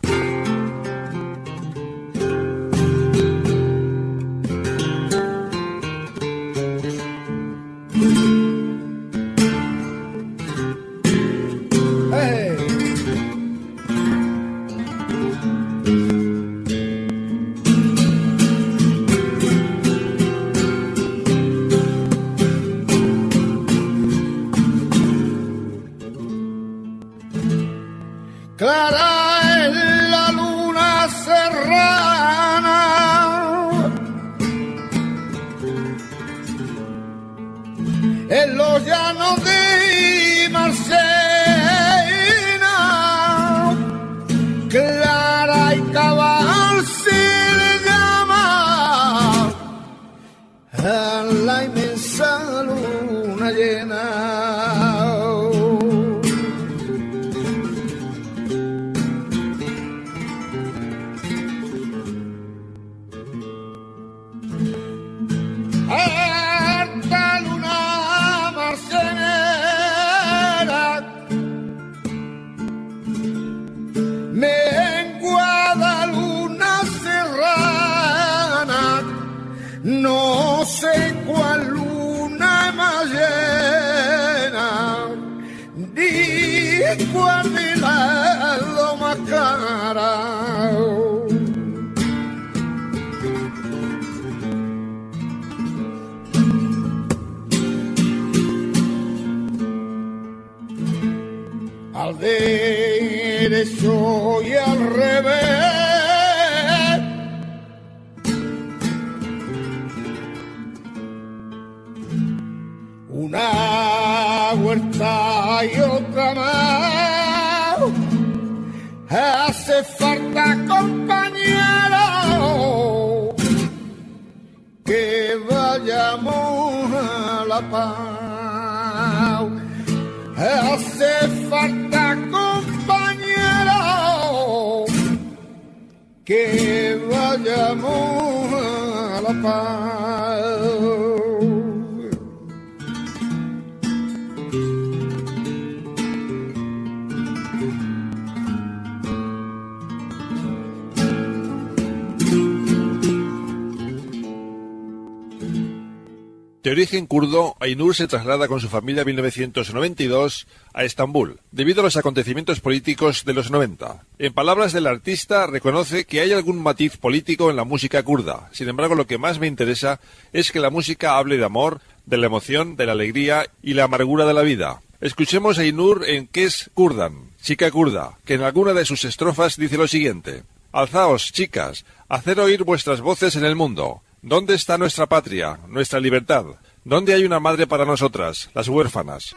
clara es la luna serrana, en los llanos de Marcena, clara y cabal se le llama a la inmensa luna llena. Harta luna marcenera, menguada luna serrana, no sé cuál luna más llena, ni cuál de lado más cara. Al derecho y al revés, una huerta y otra más, hace falta compañero que vayamos a la paz. Hace falta compañero que vayamos a la paz. De origen kurdo, Aynur se traslada con su familia en 1992 a Estambul, debido a los acontecimientos políticos de los 90. En palabras del artista, reconoce que hay algún matiz político en la música kurda. Sin embargo, lo que más me interesa es que la música hable de amor, de la emoción, de la alegría y la amargura de la vida. Escuchemos a Aynur en Kes Kurdan, chica kurda, que en alguna de sus estrofas dice lo siguiente: alzaos, chicas, hacer oír vuestras voces en el mundo. ¿Dónde está nuestra patria, nuestra libertad? ¿Dónde hay una madre para nosotras, las huérfanas?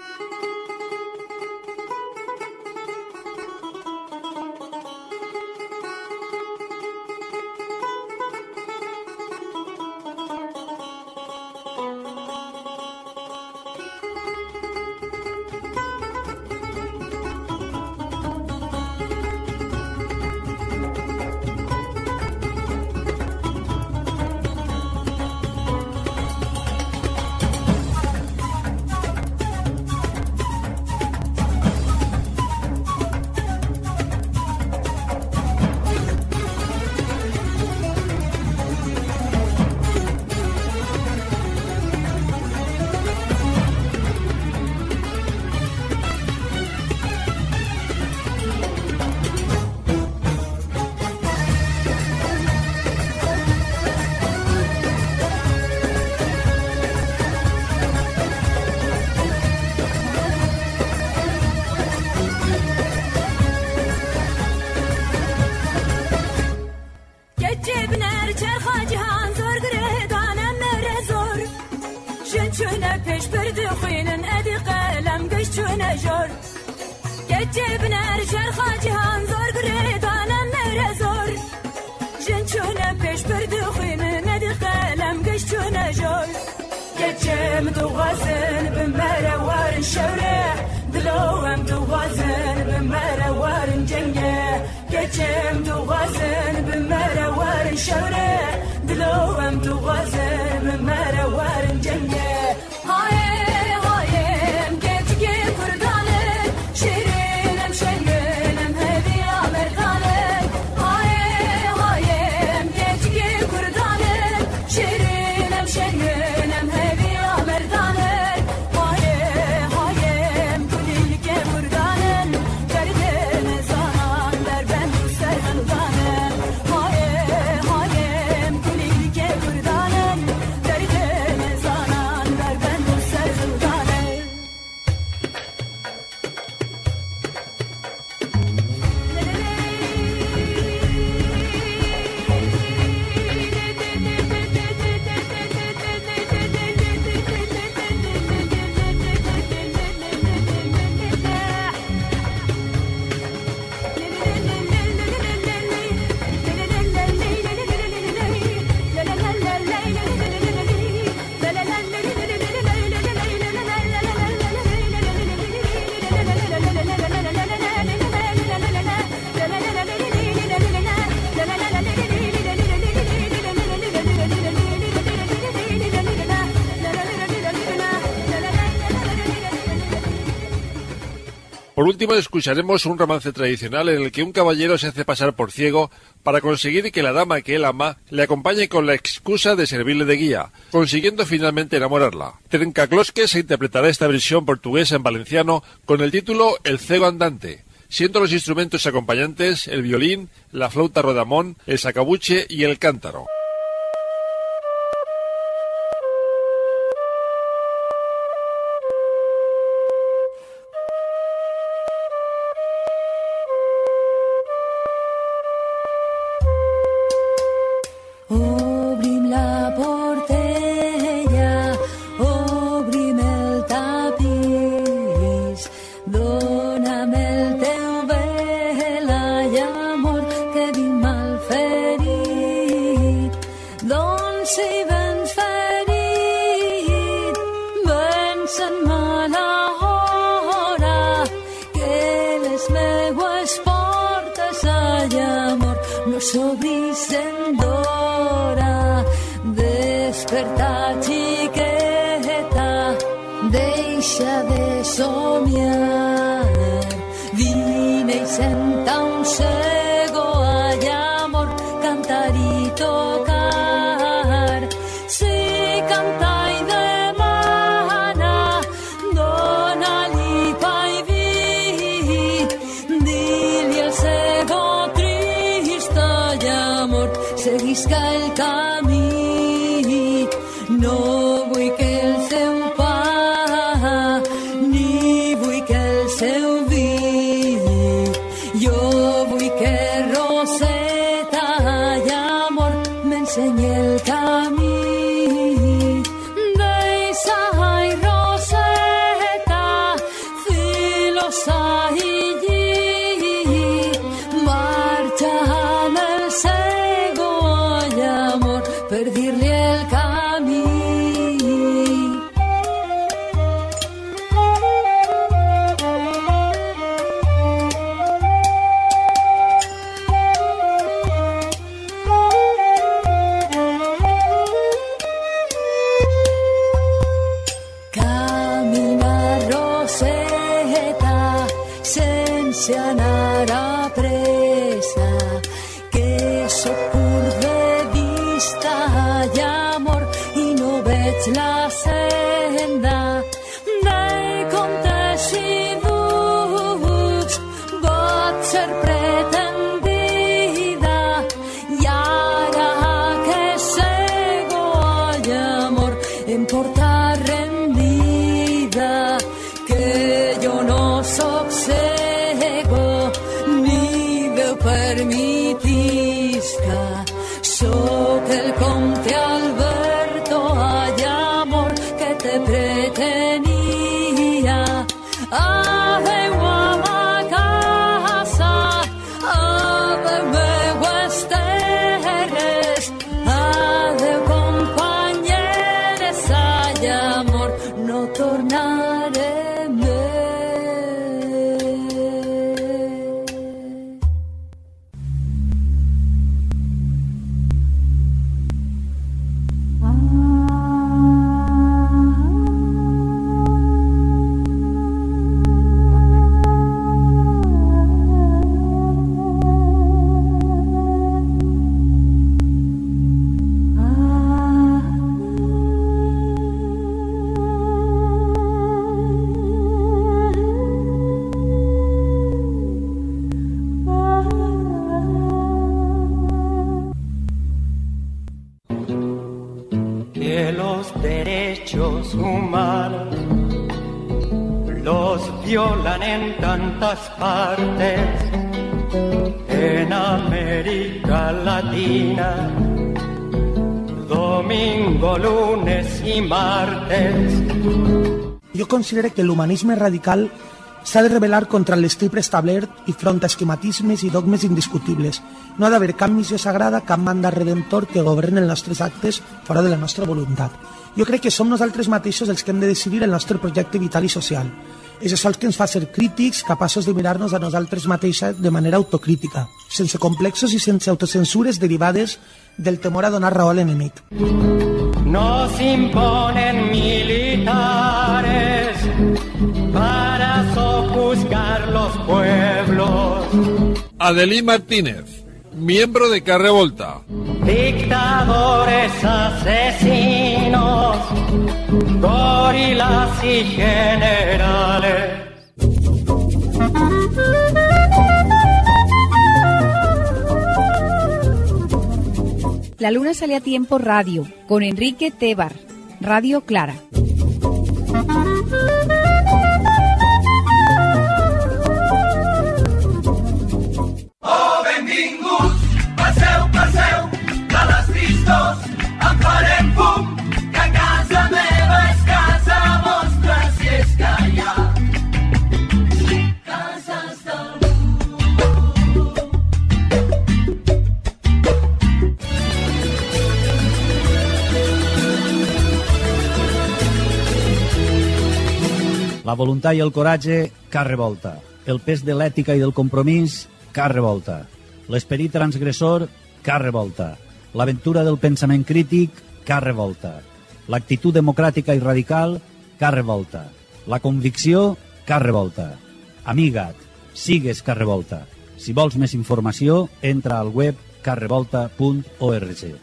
último escucharemos un romance tradicional en el que un caballero se hace pasar por ciego para conseguir que la dama que él ama le acompañe con la excusa de servirle de guía, consiguiendo finalmente enamorarla. Trencaclosque se interpretará esta versión portuguesa en valenciano con el título El cego andante, siendo los instrumentos acompañantes el violín, la flauta rodamón, el sacabuche y el cántaro. Obrim la portella, obrim el tapís, dona'm el teu vela i amor que vinc malferit. Doncs si vens ferit, vens en mala hora, que les meues portes ai amor no s'obrisen d'hora. Desperta, xiqueta, deixa de somiar, vine i senta un cego ai amor cantar i tocar. Si canta i demana, dona-li pa i vi, di-li al cego trist ai amor, seguisca el camí. No vull que el seu pa, ni vull que el seu vi, jo vull que Roseta i amor m'ensenyi el camí. Deixa, ai, Roseta, filosa i lli, marxa amb el cego ai amor per dir-li el camí. Camina, Roseta, sense anar a pressa, que sóc curt de vista i amor i no veig la senda. De comptes i ducs pot ser pretendida, i ara que cego ai amor em porta rendida, que jo no soc cego ni veu per mi tisca. Soc el comte Alberto ai amor que te pretenia. Adeu a ma casa, adeu meues terres, adeu companyeres ai amor, no tornaré més. Que los derechos humanos los violan en tantas partes, en América Latina, domingo, lunes i martes. Jo considero que l'humanisme radical s'ha de rebel·lar contra l'estil preestablert i front a esquematismes i dogmes indiscutibles. No ha d'haver cap missió sagrada, cap mandat redentor que governi els nostres actes fora de la nostra voluntat. Jo crec que som nosaltres mateixos els que hem de decidir el nostre projecte vital i social. És això el que ens fa ser crítics, capaços de mirar-nos a nosaltres mateixos de manera autocrítica, sense complexos i sense autocensures derivades del temor a donar raó a l'enemic. Nos imponen militares para sojuzgar los pueblos. Adelí Martínez, miembro de Carrevolta. Dictadores, asesinos, gorilas y generales. La luna sale a tiempo radio, con Enrique Tebar, Radio Clara. Oh, benvinguts, passeu, passeu, de les tristos en farem fum, que casa meva és casa vostra, si és que hi ha cases d'algú. La voluntat i el coratge, car revolta. El pes de l'ètica i del compromís, car revolta. L'esperit transgressor, car revolta. L'aventura del pensament crític, car revolta. L'actitud democràtica i radical, car revolta. La convicció, car revolta. Amiga't, sigues car revolta. Si vols més informació, entra al web carrevolta.org.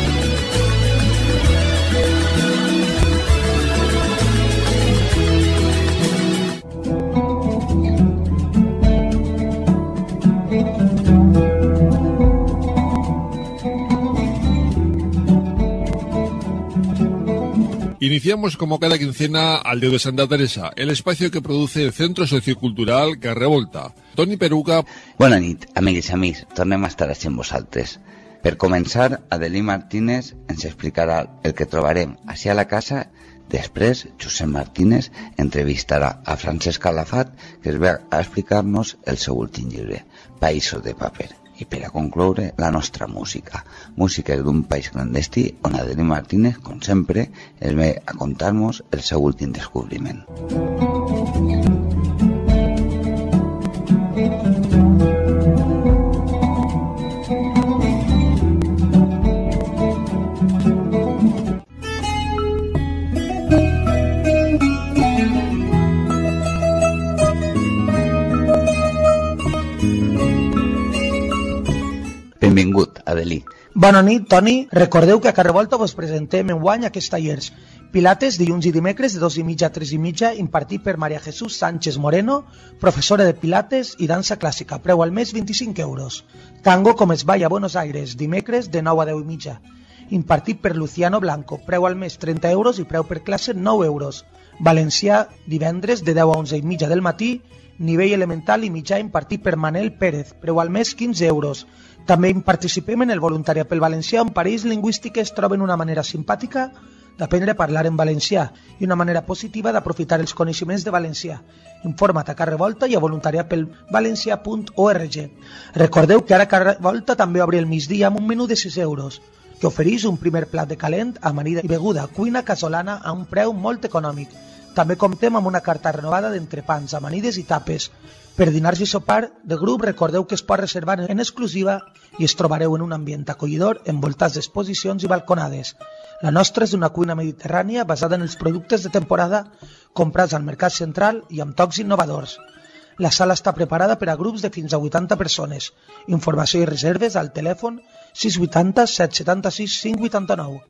Iniciamos como cada quincena Aldeo de Santa Teresa, el espacio que produce el Centro Sociocultural Carrevolta. Toni Peruca. Bona nit, amigues i amics, tornem a estar així amb vosaltres. Per començar, Adelí Martínez ens explicarà el que trobarem així a la casa. Després, Josep Martínez entrevistarà a Francesc Calafat, que es ve a explicar-nos el seu últim llibre, Països de paper. I per a concloure, la nostra música. Música d'un país clandestí on Adelí Martínez, com sempre, es ve a contar-nos el seu últim descobriment. Benvingut, Adelí. Bona nit, Toni. Recordeu que a Carrevolta vos presentem enguany aquests tallers. Pilates dilluns i dimecres de 2:30 a 3:30, impartit per Maria Jesús Sánchez Moreno, professora de Pilates i dansa clàssica, preu al mes 25 euros. Tango com es balla a Buenos Aires, dimecres de 9 a 10:30, impartit per Luciano Blanco, preu al mes 30 euros i preu per classe 9 euros. Valencià, divendres de 10 a 11:30 del matí, nivell elemental i mitjà impartit per Manel Pérez, preu al mes 15 euros. També participem en el voluntariat pel valencià, on parells lingüístiques troben una manera simpàtica d'aprendre a parlar en valencià i una manera positiva d'aprofitar els coneixements de valencià. Informa't a Carrevolta i a voluntariatpelvalencià.org. Recordeu que ara Carrevolta també obre el migdia amb un menú de 6 euros, que ofereix un primer plat de calent, amanida i beguda, cuina casolana a un preu molt econòmic. També comptem amb una carta renovada d'entrepans, amanides i tapes. Per dinars i sopar de grup, recordeu que es pot reservar en exclusiva i es trobareu en un ambient acollidor envoltats d'exposicions i balconades. La nostra és una cuina mediterrània basada en els productes de temporada comprats al Mercat Central i amb tocs innovadors. La sala està preparada per a grups de fins a 80 persones. Informació i reserves al telèfon 680 776 589.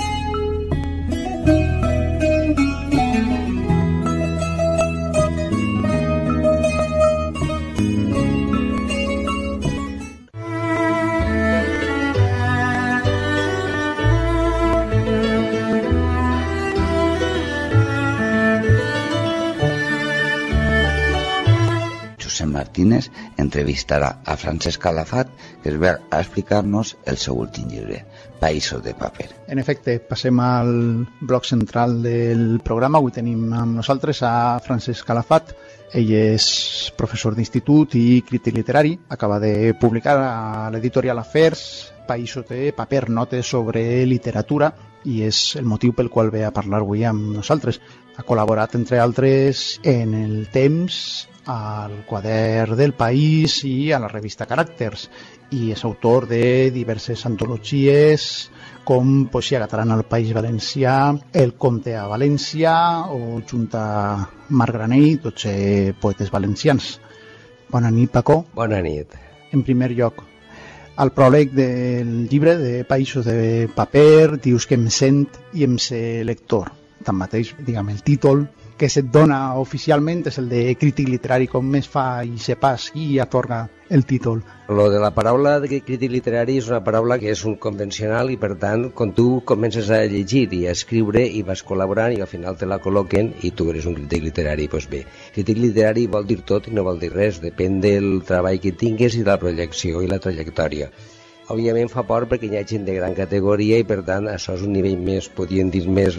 Martínez entrevistarà a Francesc Calafat, que es ve a explicar-nos el seu últim llibre, Països de paper. En efecte, passem al bloc central del programa. Avui tenim amb nosaltres a Francesc Calafat. Ell és professor d'institut i crític literari. Acaba de publicar a l'editorial Afers Països de paper, notes sobre literatura, i és el motiu pel qual ve a parlar avui amb nosaltres. Ha col·laborat, entre altres, en El Temps, al Quadern del País i a la revista Caràcters, i és autor de diverses antologies com Poesia catalana al País Valencià, El Comte a València o Junta Marc Granell, 12 poetes valencians. Bona nit, Paco. Bona nit. En primer lloc, al pròleg del llibre de Països de paper dius que em sent i em sé lector. Tanmateix, diguem, el títol que se't dona oficialment és el de crític literari. Com es fa i se pas qui atorga el títol? Lo de la paraula de crític literari és una paraula que és un convencional i, per tant, quan tu comences a llegir i a escriure i vas col·laborant i al final te la col·loquen i tu eres un crític literari, doncs bé. Crític literari vol dir tot i no vol dir res, depèn del treball que tingues i de la projecció i la trajectòria. Òbviament fa por perquè hi ha gent de gran categoria i, per tant, això és un nivell més, podríem dir, més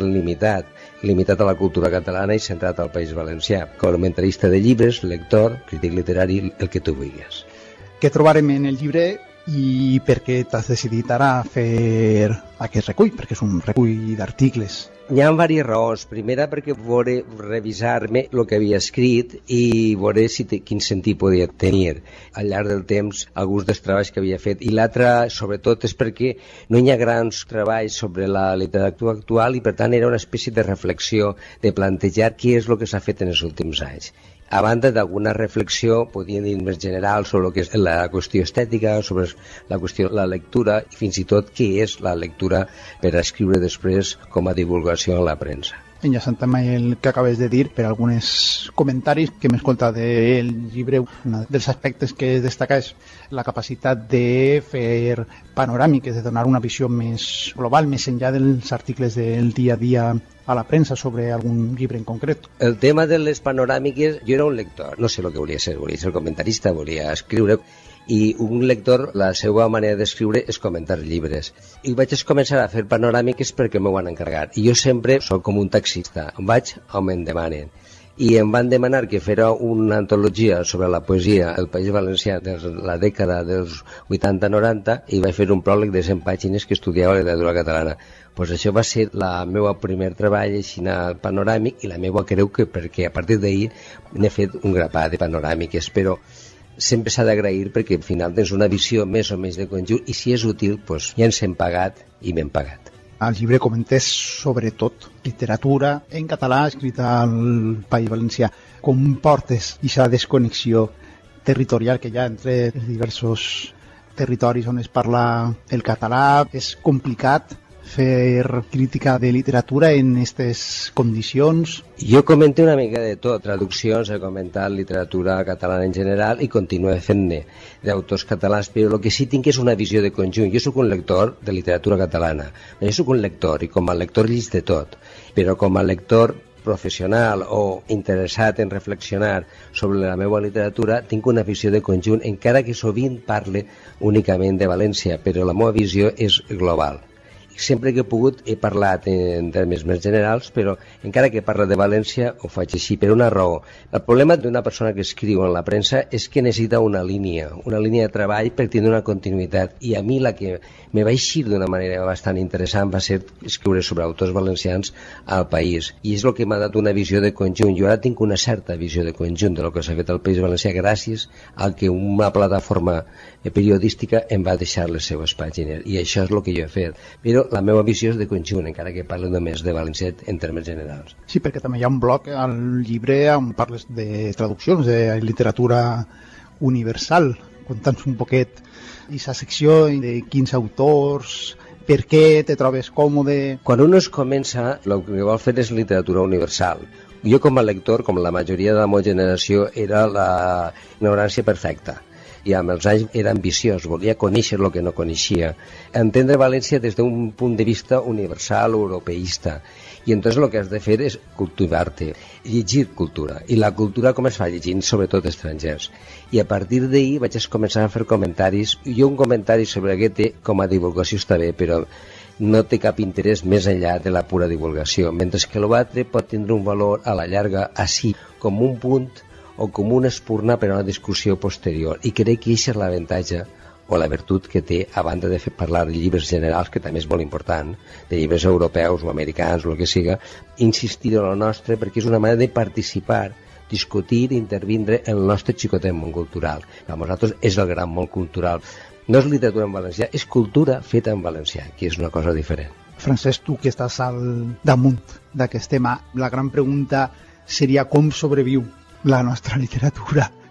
limitat a la cultura catalana i centrat al País Valencià. Comentarista de llibres, lector, crític literari, el que tu vulguis. Què trobarem en el llibre i per què t'has decidit ara a fer aquest recull? Perquè és un recull d'articles. Hi ha diverses raons. Primera, perquè voré revisar-me el que havia escrit i veure quin sentit podia tenir al llarg del temps alguns dels treballs que havia fet. I l'altra, sobretot, és perquè no hi ha grans treballs sobre la literatura actual i, per tant, era una espècie de reflexió, de plantejar què és el que s'ha fet en els últims anys. A banda d'alguna reflexió, podríem dir més general, sobre el que és la qüestió estètica, sobre la qüestió de la lectura i fins i tot què és la lectura per a escriure després com a divulgació a la premsa. Enllaçant també el que acabes de dir, per alguns comentaris que hem escoltat del llibre, un dels aspectes que es destaca és la capacitat de fer panoràmiques, de donar una visió més global, més enllà dels articles del dia a dia a la premsa sobre algun llibre en concret. El tema de les panoràmiques, jo era un lector, no sé el que volia ser comentarista, volia escriure, i un lector, la seva manera d'escriure és comentar llibres. I vaig començar a fer panoràmiques perquè m'ho van encarregar. I jo sempre soc com un taxista, vaig on me'n demanen. I em van demanar que fera una antologia sobre la poesia al País Valencià de la dècada dels 80-90 i vaig fer un pròleg de 100 pàgines que estudiava la literatura catalana. Pues això va ser la meva primer treball així panoràmic i la meva creu que perquè a partir d'ahir n'he fet un grapat de panoràmiques, però sempre s'ha d'agrair perquè al final tens una visió més o menys de conjunt i si és útil, doncs ja ens hem pagat i m'hem pagat. Al llibre comentes sobretot literatura en català escrita al País Valencià. Com portes aquesta desconnexió territorial que hi ha entre els diversos territoris on es parla el català? És complicat fer crítica de literatura en aquestes condicions? Jo comenté una mica de tot, traduccions, he comentat literatura catalana en general i continuo fent-ne d'autors catalans, però el que sí tinc és una visió de conjunt. Jo soc un lector de literatura catalana, jo soc un lector i com a lector llig de tot, però com a lector professional o interessat en reflexionar sobre la meva literatura, tinc una visió de conjunt, encara que sovint parle únicament de València, però la meva visió és global. Sempre que he pogut he parlat en termes més generals, però encara que parlo de València ho faig així per una raó. El problema d'una persona que escriu en la premsa és que necessita una línia de treball per tenir una continuïtat, i a mi la que me va eixir d'una manera bastant interessant va ser escriure sobre autors valencians al País, i és el que m'ha dat una visió de conjunt. Jo ara tinc una certa visió de conjunt del que s'ha fet al País Valencià gràcies al que una plataforma periodística em va deixar les seues pàgines, i això és el que jo he fet. Però la meva visió és de conjunt, encara que parlo només de València en termes generals. Sí, perquè també hi ha un bloc al llibre on parles de traduccions, de literatura universal. Conta'ns un poquet aquesta secció de quins autors, per què te trobes còmode. Quan un es comença, el que vol fer és literatura universal. Jo com a lector, com la majoria de la meva generació, era la ignorància perfecta. I amb els anys era ambiciós, volia conèixer el que no coneixia, entendre València des d'un punt de vista universal, europeista, i entonces el que has de fer és cultivar-te, llegir cultura, i la cultura com es fa? Llegint sobretot estrangers. I a partir d'ahir vaig començar a fer comentaris, i un comentari sobre Goethe com a divulgació està bé, però no té cap interès més enllà de la pura divulgació, mentre que l'altre pot tindre un valor a la llarga així, com un punt o com una espurna per a una discussió posterior, i crec que això és l'avantatge o la virtut que té, a banda de parlar de llibres generals, que també és molt important, de llibres europeus o americans o el que siga, insistir en el nostre, perquè és una manera de participar, discutir i intervindre en el nostre xicotet món cultural. Per nosaltres és el gran món cultural. No és literatura en valencià, és cultura feta en valencià, que és una cosa diferent. Francesc, tu que estàs al damunt d'aquest tema, la gran pregunta seria com sobreviu la nostra literatura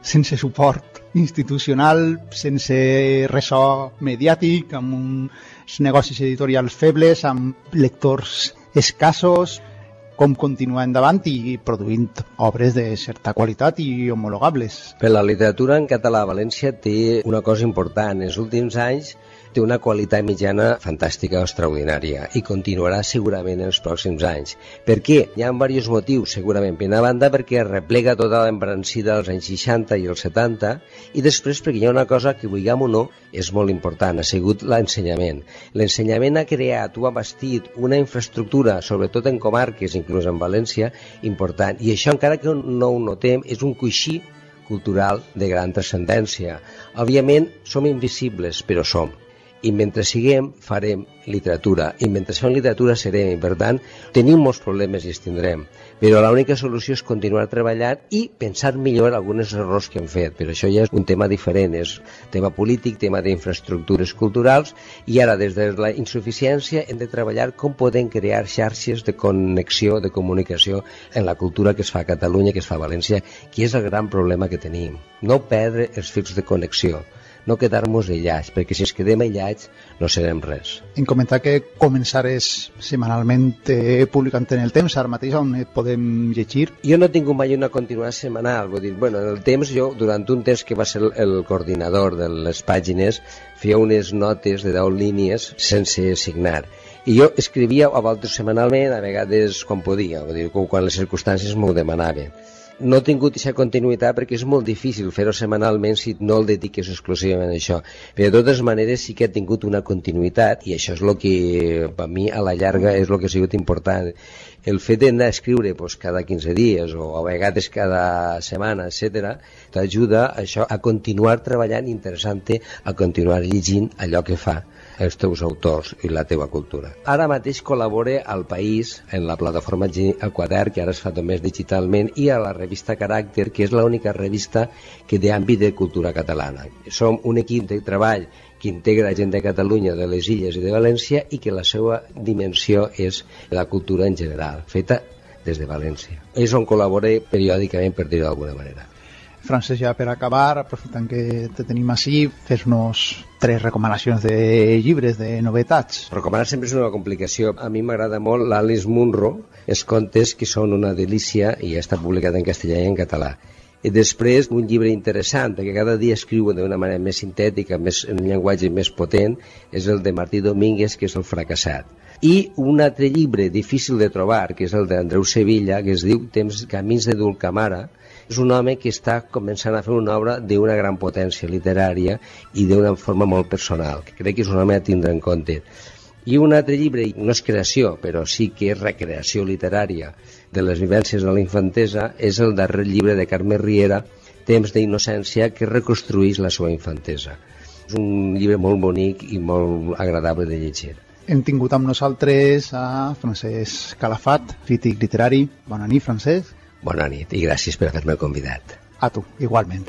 sense suport institucional, sense ressò mediàtic, amb uns negocis editorials febles, amb lectors escassos, com continuar endavant i produint obres de certa qualitat i homologables. Però la literatura en català a València té una cosa important. En els últims anys té una qualitat mitjana fantàstica o extraordinària i continuarà segurament en els pròxims anys. Per què? Hi ha diversos motius, segurament. Per una banda, perquè es replega tota l'embrancida dels anys 60 i els 70, i després perquè hi ha una cosa que, vulguem o no, és molt important, ha sigut l'ensenyament. L'ensenyament ha creat o ha bastit una infraestructura, sobretot en comarques, inclús en València, important. I això, encara que no ho notem, és un coixí cultural de gran transcendència. Òbviament, som invisibles, però som. I mentre siguem, farem literatura. I mentre fem literatura, serem. I, per tant, tenim molts problemes i els tindrem. Però l'única solució és continuar treballant i pensar millor alguns errors que hem fet. Però això ja és un tema diferent. És tema polític, tema d'infraestructures culturals. I ara, des de la insuficiència, hem de treballar com podem crear xarxes de connexió, de comunicació en la cultura que es fa a Catalunya, que es fa a València, que és el gran problema que tenim. No perdre els fils de connexió. No quedar-nos aïllats, perquè si ens quedem aïllats no serem res. Em comentar que començares setmanalment publicant en el temps, ara mateix on et podem llegir? Jo no he tingut mai una continuació setmanal, vull dir, en el temps jo, durant un temps que va ser el coordinador de les pàgines, feia unes notes de 10 línies sense signar. I jo escrivia a voltes setmanalment, a vegades quan podia, vull dir, quan les circumstàncies m'ho demanaven. No he tingut aquesta continuïtat perquè és molt difícil fer-ho setmanalment si no el dediques exclusivament a això. Però de totes maneres sí que he tingut una continuïtat i això és el que per mi a la llarga és el que ha sigut important. El fet d'anar a escriure cada 15 dies o a vegades cada setmana, etc., t'ajuda això a continuar treballant interessant-te, a continuar llegint allò que fa els teus autors i la teva cultura. Ara mateix col·labore al País en la plataforma El Quadern, que ara es fa només digitalment, i a la revista Caràcter, que és l'única revista que té àmbit de cultura catalana. Som un equip de treball que integra gent de Catalunya, de les Illes i de València i que la seva dimensió és la cultura en general, feta des de València. És on col·labore periòdicament, per dir-ho d'alguna manera. Francesc, ja per acabar, aprofitant que te tenim així, fes-nos 3 recomanacions de llibres, de novetats. Recomanar sempre és una complicació. A mi m'agrada molt l'Alice Munro, els contes que són una delícia i ja està publicat en castellà i en català. I després, un llibre interessant, perquè cada dia escriuen d'una manera més sintètica, en un llenguatge més potent, és el de Martí Domínguez, que és El fracassat. I un altre llibre difícil de trobar, que és el d'Andreu Sevilla, que es diu Camins de Dulcamara. És un home que està començant a fer una obra d'una gran potència literària i d'una forma molt personal, que crec que és un home a tindre en compte. I un altre llibre, no és creació, però sí que és recreació literària de les vivències de la infantesa, és el darrer llibre de Carme Riera, Temps d'innocència, que reconstrueix la seva infantesa. És un llibre molt bonic i molt agradable de llegir. Hem tingut amb nosaltres a Francesc Calafat, crític literari. Bona nit, Francesc. Bona nit i gràcies per haver-me convidat. A tu, igualment.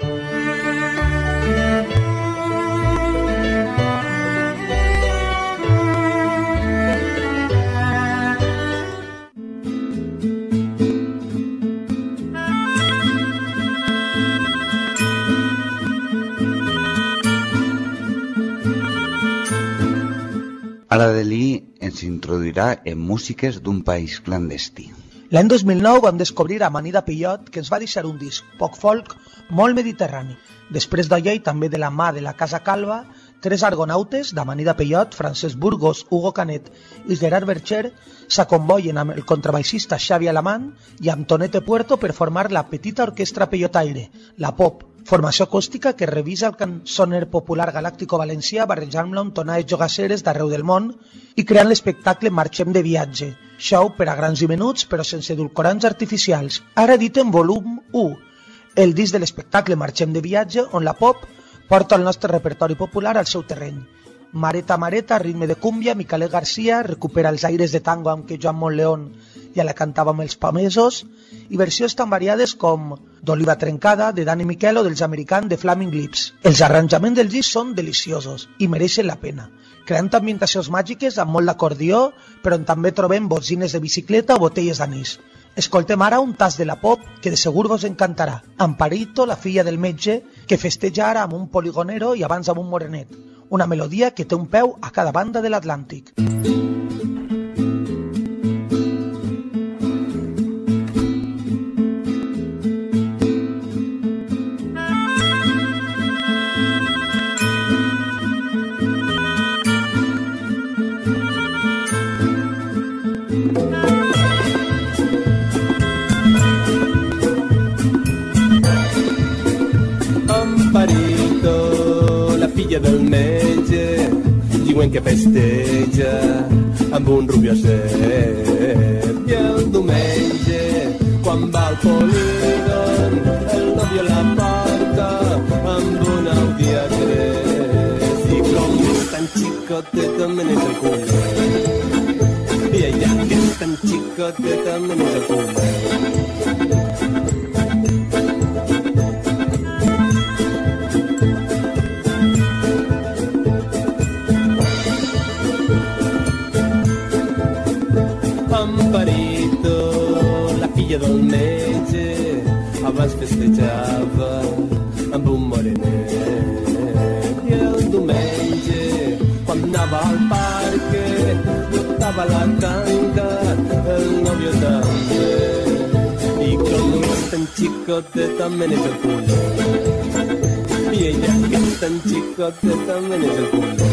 Ara Delí ens introduirà en músiques d'un país clandestí. L'any 2009 vam descobrir Amanida Pillot, que ens va deixar un disc poc folk, molt mediterrani. Després d'allò i també de la mà de la Casa Calva, 3 argonautes d'Amanida Pillot, Francesc Burgos, Hugo Canet i Gerard Bercher s'aconvoien amb el contrabaixista Xavi Alamán i amb Tonete Puerto per formar la petita orquestra Pillotaire, la Pop, formació acústica que revisa el cançoner popular galàctico valencià barrejant-la amb tonades jogasseres d'arreu del món i creant l'espectacle Marxem de viatge, show per a grans i menuts però sense edulcorants artificials, ara dit en volum 1, el disc de l'espectacle Marxem de viatge on la Pop porta el nostre repertori popular al seu terreny. Mareta Mareta, ritme de cúmbia, Micalet García recupera els aires de tango amb què Joan Montleón ja la cantava amb els pamesos i versions tan variades com d'Oliva Trencada, de Dani Miquel o dels americans de Flaming Lips. Els arranjaments del disc són deliciosos i mereixen la pena, creant ambientacions màgiques amb molt d'acordió, però on també trobem botzines de bicicleta o botelles d'anís. Escoltem ara un tas de la pop que de segur vos encantarà. Amparito, la filla del metge, que festeja ara amb un poligonero i abans amb un morenet. Una melodia que té un peu a cada banda de l'Atlàntic. Del metge, diuen que festeja amb un rubioset. I el diumenge, quan va al polígon, el nòvio la porta amb un Audi A3. I com és tan xicoteta, menes el culet. I ella que és tan xicoteta, menes el culet. Amparito, la filla del metge, abans festejava amb un morenet. I el diumenge, quan anava al parc, notava la tanga, el nòvio també. I com és tan xicoteta, menes el culet. I ella que és tan xicoteta, menes el culet.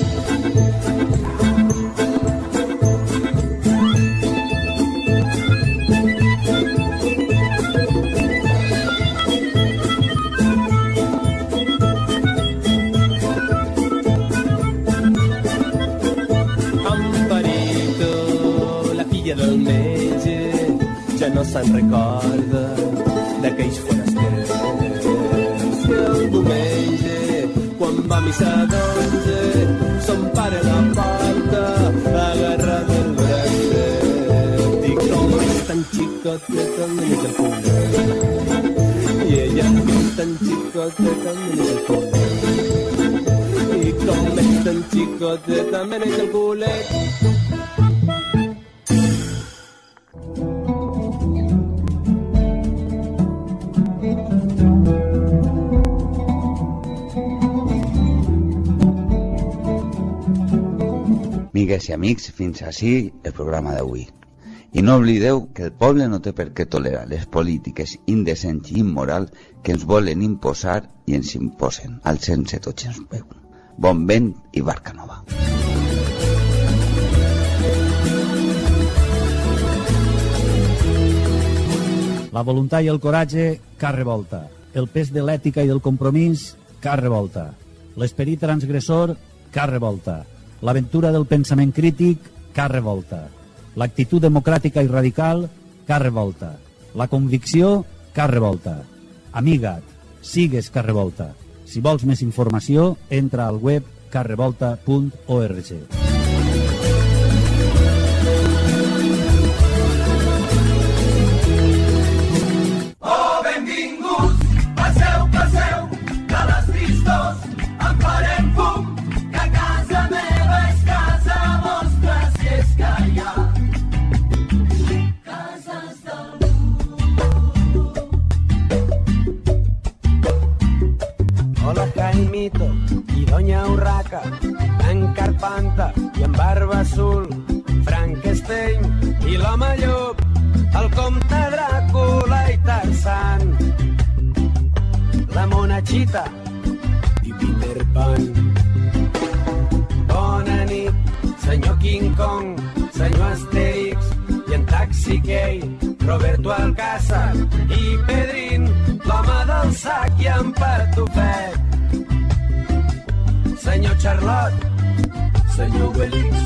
Del metge ja no se'n recorda d'aquells forasters. I el diumenge, quan va a missa d'11, son pare la porta agarrat del bracet. I com és tan xicoteta, menes el culet. I ella que és tan xicoteta, menes el culet. I com és tan xicoteta, menes el culet. Amigues i amics, fins ací el programa d'avui. I no oblideu que el poble no té per què tolerar les polítiques indecents i immorals que ens volen imposar i ens imposen al 107.8. Bon vent i barca nova. La voluntat i el coratge, car revolta. El pes de l'ètica i del compromís, car revolta. L'esperit transgressor, car revolta. L'aventura del pensament crític, car revolta. L'actitud democràtica i radical, car revolta. La convicció, car revolta. Amiga't, sigues car revolta. Si vols més informació, entra al web carrevolta.org. Oh, benvinguts, passeu, passeu, de les tristors en farem fum, que casa meva és casa vostra, si és que hi ha cases d'algú. Hola Jaimito i Doña Urraca, en Carpanta i en Barba Azul, Frankenstein i l'home llop, el comte Dràcula i Tarzan, la monachita i Peter Pan. Bona nit, senyor King Kong, senyor Asterix i en Taxi Key, Roberto Alcázar i Pedrín, l'home del sac i en Patufet, senyor Charlotte, senyor Obelix.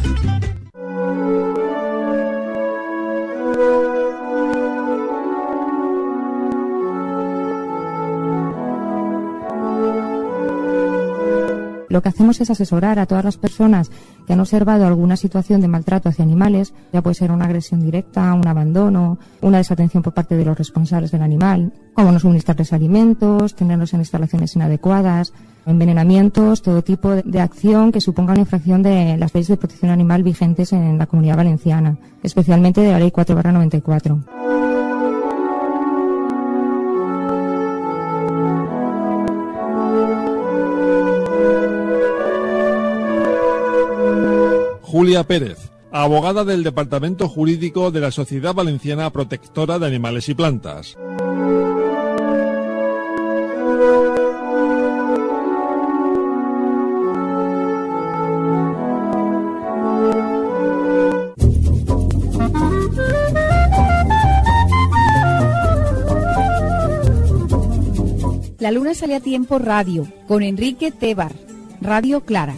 Lo que hacemos es asesorar a todas las personas que han observado alguna situación de maltrato hacia animales, ya puede ser una agresión directa, un abandono, una desatención por parte de los responsables del animal, como no suministrarles alimentos, tenerlos en instalaciones inadecuadas, envenenamientos, todo tipo de acción que suponga una infracción de las leyes de protección animal vigentes en la Comunidad Valenciana, especialmente de la Ley 4/94. Julia Pérez, abogada del Departamento Jurídico de la Sociedad Valenciana Protectora de Animales y Plantas. La luna sale a tiempo radio, con Enrique Tebar, Radio Clara.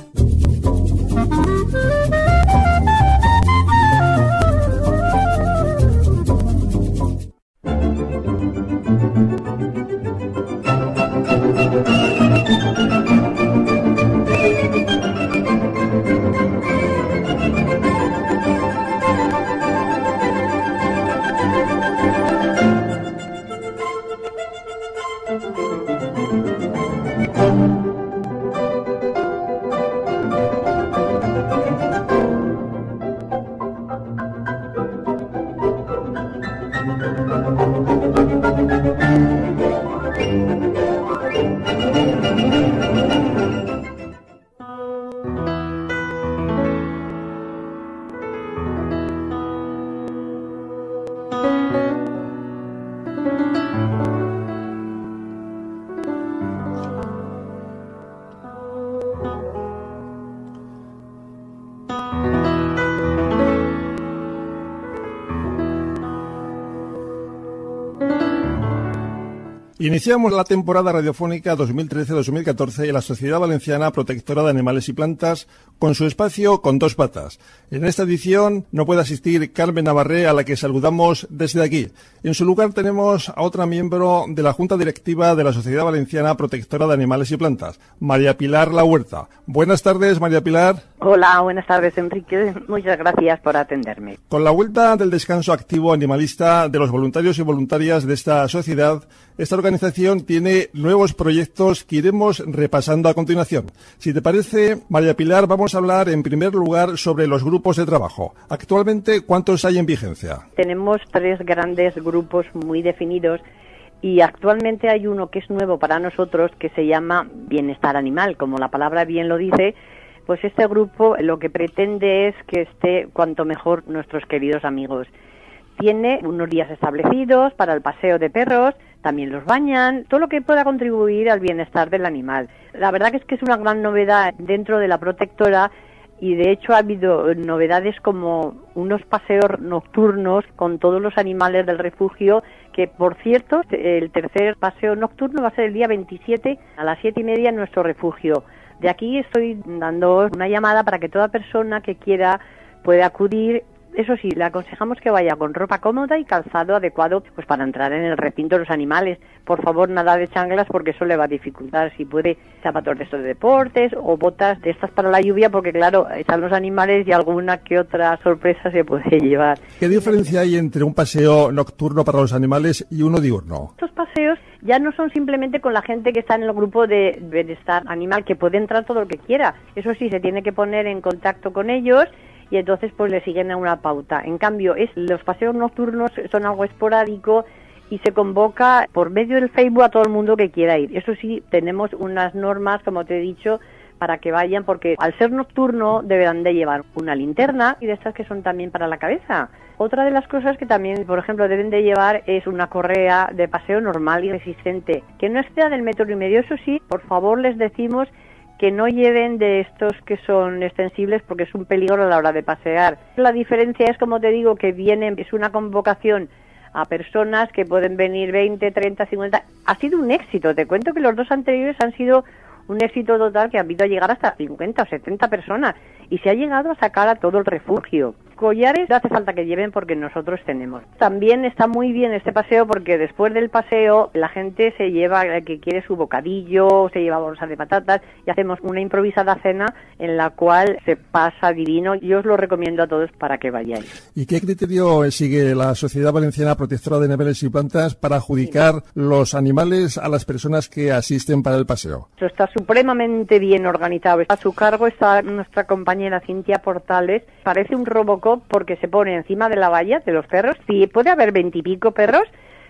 Iniciamos la temporada radiofónica 2013-2014 en la Sociedad Valenciana Protectora de Animales y Plantas con su espacio Con Dos Patas. En esta edición no puede asistir Carmen Navarré, a la que saludamos desde aquí. En su lugar tenemos a otra miembro de la Junta Directiva de la Sociedad Valenciana Protectora de Animales y Plantas, María Pilar La Huerta. Buenas tardes, María Pilar. Hola, buenas tardes, Enrique. Muchas gracias por atenderme. Con la vuelta del descanso activo animalista de los voluntarios y voluntarias de esta sociedad, esta organización tiene nuevos proyectos que iremos repasando a continuación. Si te parece, María Pilar, vamos a hablar en primer lugar sobre los grupos de trabajo. Actualmente, ¿cuántos hay en vigencia? Tenemos 3 grandes grupos muy definidos y actualmente hay uno que es nuevo para nosotros que se llama Bienestar Animal. Como la palabra bien lo dice, pues este grupo lo que pretende es que esté cuanto mejor nuestros queridos amigos. Tiene unos días establecidos para el paseo de perros, también los bañan, todo lo que pueda contribuir al bienestar del animal. La verdad que es una gran novedad dentro de la protectora y de hecho ha habido novedades como unos paseos nocturnos con todos los animales del refugio, que por cierto el tercer paseo nocturno va a ser el día 27 a las 7:30 en nuestro refugio. De aquí estoy dando una llamada para que toda persona que quiera pueda acudir. Eso sí, le aconsejamos que vaya con ropa cómoda y calzado adecuado pues para entrar en el recinto de los animales. Por favor, nada de chanclas porque eso le va a dificultar. Si puede, zapatos de estos de deportes o botas de estas para la lluvia, porque claro, están los animales y alguna que otra sorpresa se puede llevar. ¿Qué diferencia hay entre un paseo nocturno para los animales y uno diurno? Estos paseos ya no son simplemente con la gente que está en el grupo de bienestar animal, que puede entrar todo lo que quiera. Eso sí, se tiene que poner en contacto con ellos y entonces pues le siguen a una pauta. En cambio, los paseos nocturnos son algo esporádico y se convoca por medio del Facebook a todo el mundo que quiera ir. Eso sí, tenemos unas normas, como te he dicho, para que vayan, porque al ser nocturno deberán de llevar una linterna y de estas que son también para la cabeza. Otra de las cosas que también, por ejemplo, deben de llevar es una correa de paseo normal y resistente, que no exceda del 1,5 metros. Eso sí, por favor les decimos que no lleven de estos que son extensibles porque es un peligro a la hora de pasear. La diferencia es, como te digo, que es una convocación a personas que pueden venir 20, 30, 50. Ha sido un éxito. Te cuento que los 2 anteriores han sido un éxito total, que ha habido a llegar hasta 50 o 70 personas y se ha llegado a sacar a todo el refugio. Collares no hace falta que lleven porque nosotros tenemos. También está muy bien este paseo porque después del paseo la gente se lleva el que quiere su bocadillo, se lleva bolsas de patatas y hacemos una improvisada cena en la cual se pasa divino. Yo os lo recomiendo a todos para que vayáis. ¿Y qué criterio sigue la Sociedad Valenciana Protectora de Animales y Plantas para adjudicar los animales a las personas que asisten para el paseo? Esto está supremamente bien organizado. A su cargo está nuestra compañera Cintia Portales. Parece un Robocop porque se pone encima de la valla de los perros. Sí, puede haber 20 y pico perros,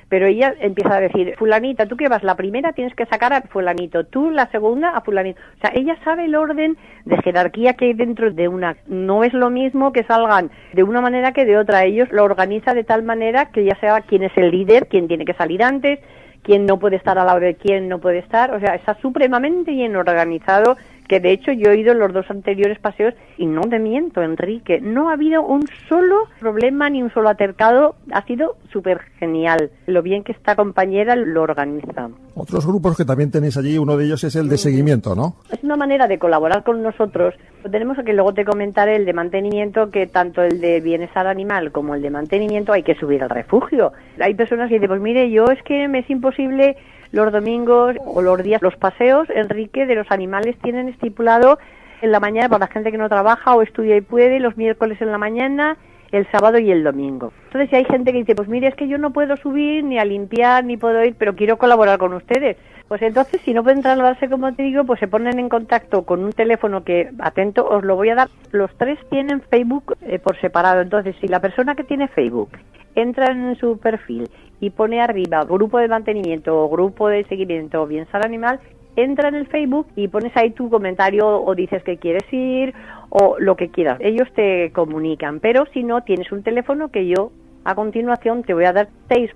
pero ella empieza a decir, fulanita, tú que vas la primera tienes que sacar a fulanito, tú la segunda a fulanito. O sea, ella sabe el orden de jerarquía que hay dentro de una. No es lo mismo que salgan de una manera que de otra. Ellos lo organizan de tal manera que ya sea quién es el líder, quién tiene que salir antes, quién no puede estar al lado de quién no puede estar. O sea, está supremamente bien organizado, que de hecho yo he ido en los 2 anteriores paseos y no te miento, Enrique, no ha habido un solo problema ni un solo altercado, ha sido súper genial, lo bien que esta compañera lo organiza. Otros grupos que también tenéis allí, uno de ellos es el de seguimiento, ¿no? Es una manera de colaborar con nosotros. Tenemos que luego te comentaré el de mantenimiento, que tanto el de bienestar animal como el de mantenimiento hay que subir al refugio. Hay personas que dicen, pues mire, yo es que me es imposible los domingos o los días, los paseos, Enrique, de los animales tienen estipulado en la mañana para la gente que no trabaja o estudia y puede, los miércoles en la mañana, el sábado y el domingo. Entonces, si hay gente que dice, pues mire, es que yo no puedo subir ni a limpiar ni puedo ir, pero quiero colaborar con ustedes. Pues entonces, si no pueden trasladarse, como te digo, pues se ponen en contacto con un teléfono que, atento, os lo voy a dar. Los 3 tienen Facebook por separado. Entonces, si la persona que tiene Facebook entra en su perfil y pone arriba grupo de mantenimiento o grupo de seguimiento o bienestar animal, entra en el Facebook y pones ahí tu comentario o dices que quieres ir o lo que quieras. Ellos te comunican, pero si no, tienes un teléfono que yo a continuación te voy a dar,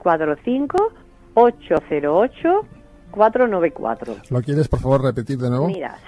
645-808-494. ¿Lo quieres, por favor, repetir de nuevo? Mira,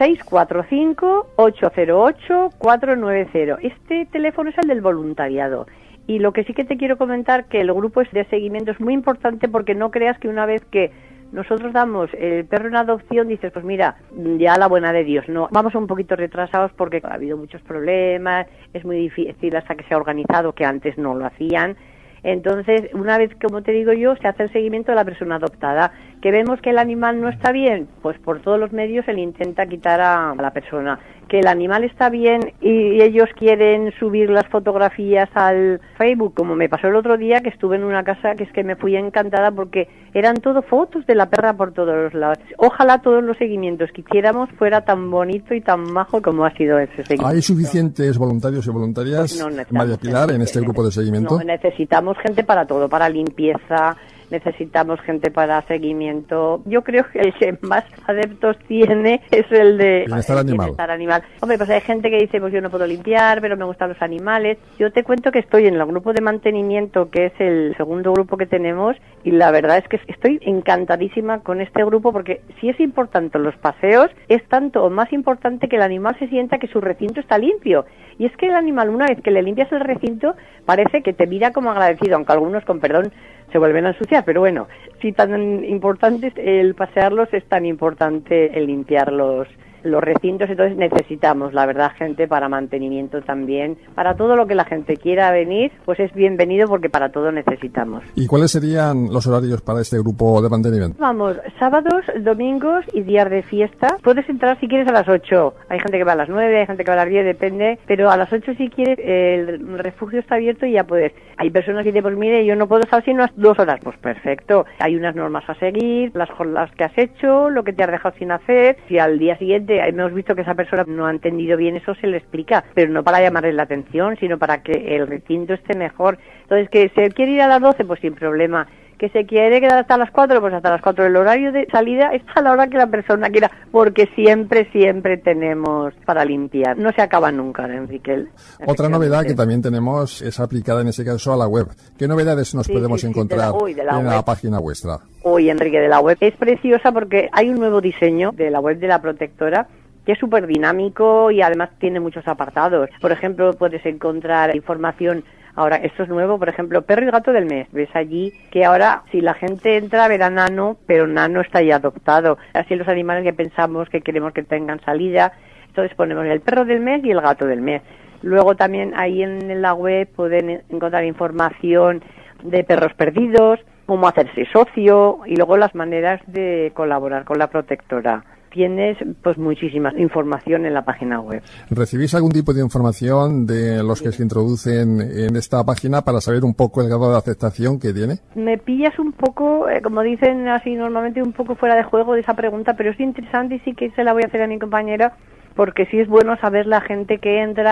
645-808-490. Este teléfono es el del voluntariado. Y lo que sí que te quiero comentar, que el grupo de seguimiento es muy importante, porque no creas que una vez que nosotros damos el perro en adopción, dices, pues mira, ya la buena de Dios. No, vamos un poquito retrasados porque ha habido muchos problemas, es muy difícil hasta que se ha organizado, que antes no lo hacían. Entonces, una vez, como te digo yo, se hace el seguimiento de la persona adoptada. Que vemos que el animal no está bien, pues por todos los medios se le intenta quitar a la persona. Que el animal está bien y ellos quieren subir las fotografías al Facebook, como me pasó el otro día, que estuve en una casa que es que me fui encantada porque eran todo fotos de la perra por todos los lados. Ojalá todos los seguimientos que hiciéramos fuera tan bonito y tan majo como ha sido ese seguimiento. ¿Hay suficientes voluntarios y voluntarias, pues no María Pilar, en este grupo de seguimiento? No, necesitamos gente para todo, para limpieza, necesitamos gente para seguimiento. Yo creo que el que más adeptos tiene es el de bienestar animal. Hombre, pues hay gente que dice, pues yo no puedo limpiar, pero me gustan los animales. Yo te cuento que estoy en el grupo de mantenimiento, que es el segundo grupo que tenemos, y la verdad es que estoy encantadísima con este grupo, porque si es importante los paseos, es tanto o más importante que el animal se sienta que su recinto está limpio. Y es que el animal, una vez que le limpias el recinto, parece que te mira como agradecido, aunque algunos, con perdón, se vuelven a ensuciar, pero bueno, si tan importante es el pasearlos, es tan importante el limpiar los recintos. Entonces necesitamos, la verdad, gente para mantenimiento también, para todo lo que la gente quiera venir, pues es bienvenido, porque para todo necesitamos. ¿Y cuáles serían los horarios para este grupo de mantenimiento? Vamos, sábados, domingos y días de fiesta. Puedes entrar si quieres a las 8, hay gente que va a las 9, hay gente que va a las 10, depende, pero a las 8 si quieres, el refugio está abierto y ya puedes. Hay personas que dicen, pues mire, yo no puedo estar sino unas 2 horas, pues perfecto, hay unas normas a seguir, las que has hecho, lo que te has dejado sin hacer. Si al día siguiente hemos visto que esa persona no ha entendido bien, eso se le explica, pero no para llamarle la atención, sino para que el recinto esté mejor. Entonces, que se quiere ir a las 12, pues sin problema. Que se quiere quedar hasta las 4, pues hasta las 4. El horario de salida es a la hora que la persona quiera, porque siempre tenemos para limpiar. No se acaba nunca, Enrique. Otra novedad que también tenemos es aplicada en ese caso a la web. ¿Qué novedades nos podemos encontrar en la página vuestra? Uy, Enrique, de la web es preciosa, porque hay un nuevo diseño de la web de la protectora que es súper dinámico y además tiene muchos apartados. Por ejemplo, puedes encontrar información. Ahora, esto es nuevo, por ejemplo, perro y gato del mes. Ves allí que ahora, si la gente entra, verá Nano, pero Nano está ya adoptado. Así los animales que pensamos que queremos que tengan salida. Entonces ponemos el perro del mes y el gato del mes. Luego también ahí en la web pueden encontrar información de perros perdidos, cómo hacerse socio y luego las maneras de colaborar con la protectora. Tienes pues muchísima información en la página web. ¿Recibís algún tipo de información de los que se introducen en esta página para saber un poco el grado de aceptación que tiene? Me pillas un poco, como dicen así normalmente, un poco fuera de juego de esa pregunta, pero es interesante y sí que se la voy a hacer a mi compañera, porque sí es bueno saber la gente que entra,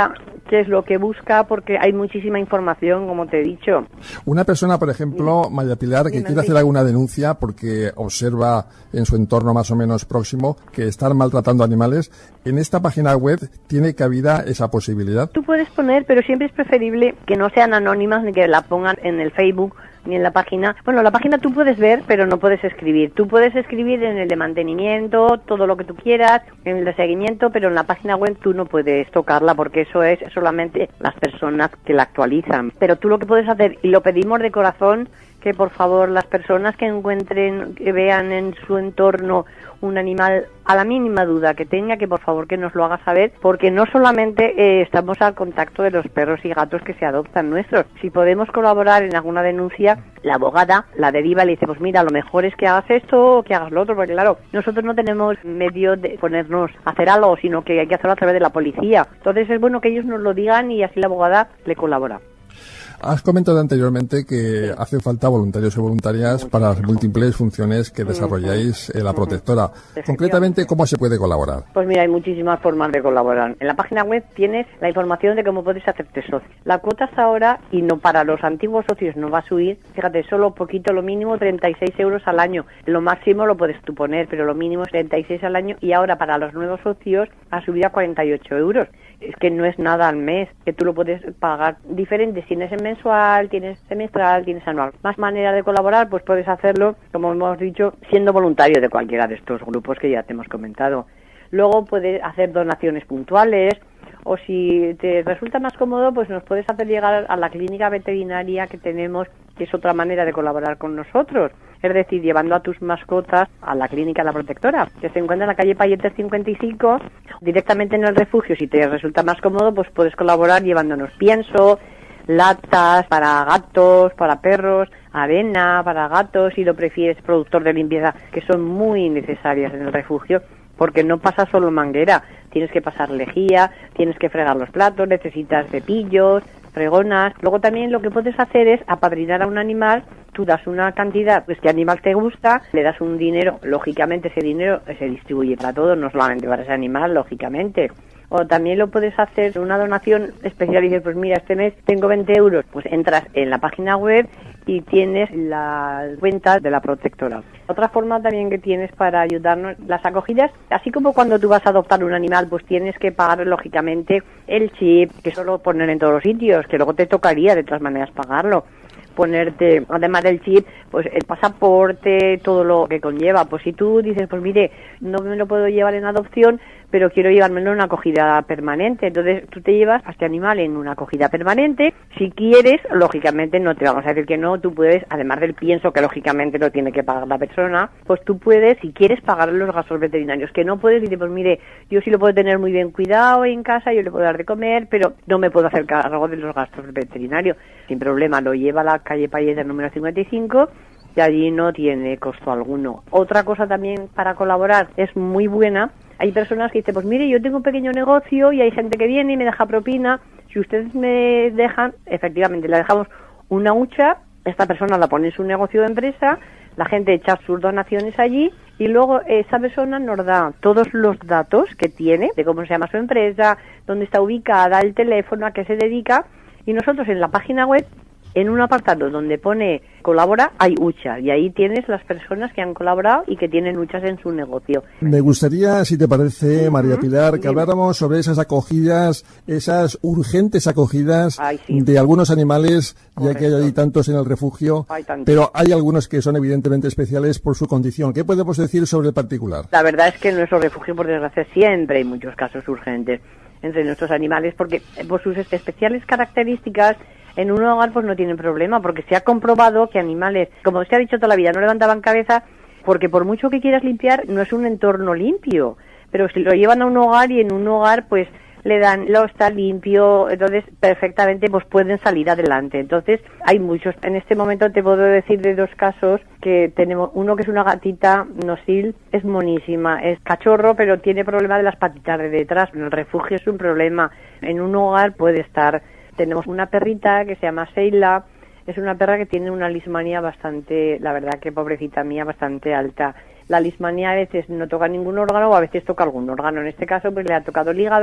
qué es lo que busca, porque hay muchísima información, como te he dicho. Una persona, por ejemplo, María Pilar, que quiere hacer alguna denuncia porque observa en su entorno más o menos próximo que están maltratando animales, en esta página web tiene cabida esa posibilidad. Tú puedes poner, pero siempre es preferible que no sean anónimas ni que la pongan en el Facebook ni en la página. Bueno, la página tú puedes ver, pero no puedes escribir. Tú puedes escribir en el de mantenimiento, todo lo que tú quieras, en el de seguimiento, pero en la página web tú no puedes tocarla porque eso es solamente las personas que la actualizan. Pero tú lo que puedes hacer, y lo pedimos de corazón, que por favor las personas que encuentren, que vean en su entorno un animal, a la mínima duda que tenga, que por favor que nos lo haga saber, porque no solamente estamos al contacto de los perros y gatos que se adoptan nuestros. Si podemos colaborar en alguna denuncia, la abogada la deriva y le dice, pues mira, lo mejor es que hagas esto o que hagas lo otro, porque claro, nosotros no tenemos medio de ponernos a hacer algo, sino que hay que hacerlo a través de la policía. Entonces es bueno que ellos nos lo digan y así la abogada le colabora. Has comentado anteriormente que hace falta voluntarios y voluntarias para las múltiples funciones que desarrolláis en la protectora. Concretamente, ¿cómo se puede colaborar? Pues mira, hay muchísimas formas de colaborar. En la página web tienes la información de cómo puedes hacerte socio. La cuota hasta ahora, y no para los antiguos socios no va a subir, fíjate, solo poquito, lo mínimo 36 euros al año. Lo máximo lo puedes tú poner, pero lo mínimo es 36 al año, y ahora para los nuevos socios ha subido a 48 euros. Es que no es nada al mes, que tú lo puedes pagar diferente. Si tienes mensual, tienes semestral, tienes anual. Más maneras de colaborar, pues puedes hacerlo, como hemos dicho, siendo voluntario de cualquiera de estos grupos que ya te hemos comentado. Luego puedes hacer donaciones puntuales, o si te resulta más cómodo, pues nos puedes hacer llegar a la clínica veterinaria que tenemos, que es otra manera de colaborar con nosotros. Es decir, llevando a tus mascotas a la clínica La Protectora, que se encuentra en la calle Payetes 55, directamente en el refugio. Si te resulta más cómodo, pues puedes colaborar llevándonos pienso, latas para gatos, para perros, arena para gatos, si lo prefieres, productor de limpieza, que son muy necesarias en el refugio, porque no pasa solo manguera, tienes que pasar lejía, tienes que fregar los platos, necesitas cepillos, fregonas. Luego también lo que puedes hacer es apadrinar a un animal. Tú das una cantidad, pues qué animal te gusta, le das un dinero, lógicamente ese dinero se distribuye para todos, no solamente para ese animal, lógicamente. O también lo puedes hacer una donación especial y dices, pues mira, este mes tengo 20 euros, pues entras en la página web y tienes la cuenta de la protectora. Otra forma también que tienes para ayudarnos, las acogidas, así como cuando tú vas a adoptar un animal, pues tienes que pagar lógicamente el chip, que solo poner en todos los sitios, que luego te tocaría de todas maneras pagarlo. Ponerte, además del chip, pues el pasaporte, todo lo que conlleva. Pues si tú dices, pues mire, no me lo puedo llevar en adopción, pero quiero llevármelo en una acogida permanente. Entonces tú te llevas a este animal en una acogida permanente. Si quieres, lógicamente no te vamos a decir que no, tú puedes, además del pienso que lógicamente lo tiene que pagar la persona, pues tú puedes, si quieres, pagar los gastos veterinarios. Que no puedes decir, pues mire, yo sí lo puedo tener muy bien cuidado en casa, yo le puedo dar de comer, pero no me puedo hacer cargo de los gastos veterinarios. Sin problema, lo lleva a la calle Payeta número 55 y allí no tiene costo alguno. Otra cosa también para colaborar es muy buena. Hay personas que dicen, pues mire, yo tengo un pequeño negocio y hay gente que viene y me deja propina. Si ustedes me dejan, efectivamente, le dejamos una hucha, esta persona la pone en su negocio de empresa, la gente echa sus donaciones allí y luego esa persona nos da todos los datos que tiene, de cómo se llama su empresa, dónde está ubicada, el teléfono, a qué se dedica, y nosotros en la página web, en un apartado donde pone colabora, hay hucha, y ahí tienes las personas que han colaborado y que tienen huchas en su negocio. Me gustaría, si te parece, María Pilar, que habláramos sobre esas acogidas, esas urgentes acogidas de algunos animales, ya que hay tantos en el refugio, pero hay algunos que son evidentemente especiales por su condición. ¿Qué podemos decir sobre el particular? La verdad es que en nuestro refugio, por desgracia, siempre hay muchos casos urgentes entre nuestros animales, porque por sus especiales características, en un hogar pues no tienen problema, porque se ha comprobado que animales, como se ha dicho toda la vida, no levantaban cabeza, porque por mucho que quieras limpiar, no es un entorno limpio, pero si lo llevan a un hogar y en un hogar pues le dan, lo está limpio, entonces perfectamente pues pueden salir adelante. Entonces hay muchos. En este momento te puedo decir de dos casos que tenemos, uno que es una gatita nosil, es monísima, es cachorro, pero tiene problema de las patitas de detrás. En el refugio es un problema, en un hogar puede estar. Tenemos una perrita que se llama Seila, es una perra que tiene una lismania bastante, la verdad que pobrecita mía, bastante alta. La lismania a veces no toca ningún órgano o a veces toca algún órgano. En este caso pues le ha tocado el hígado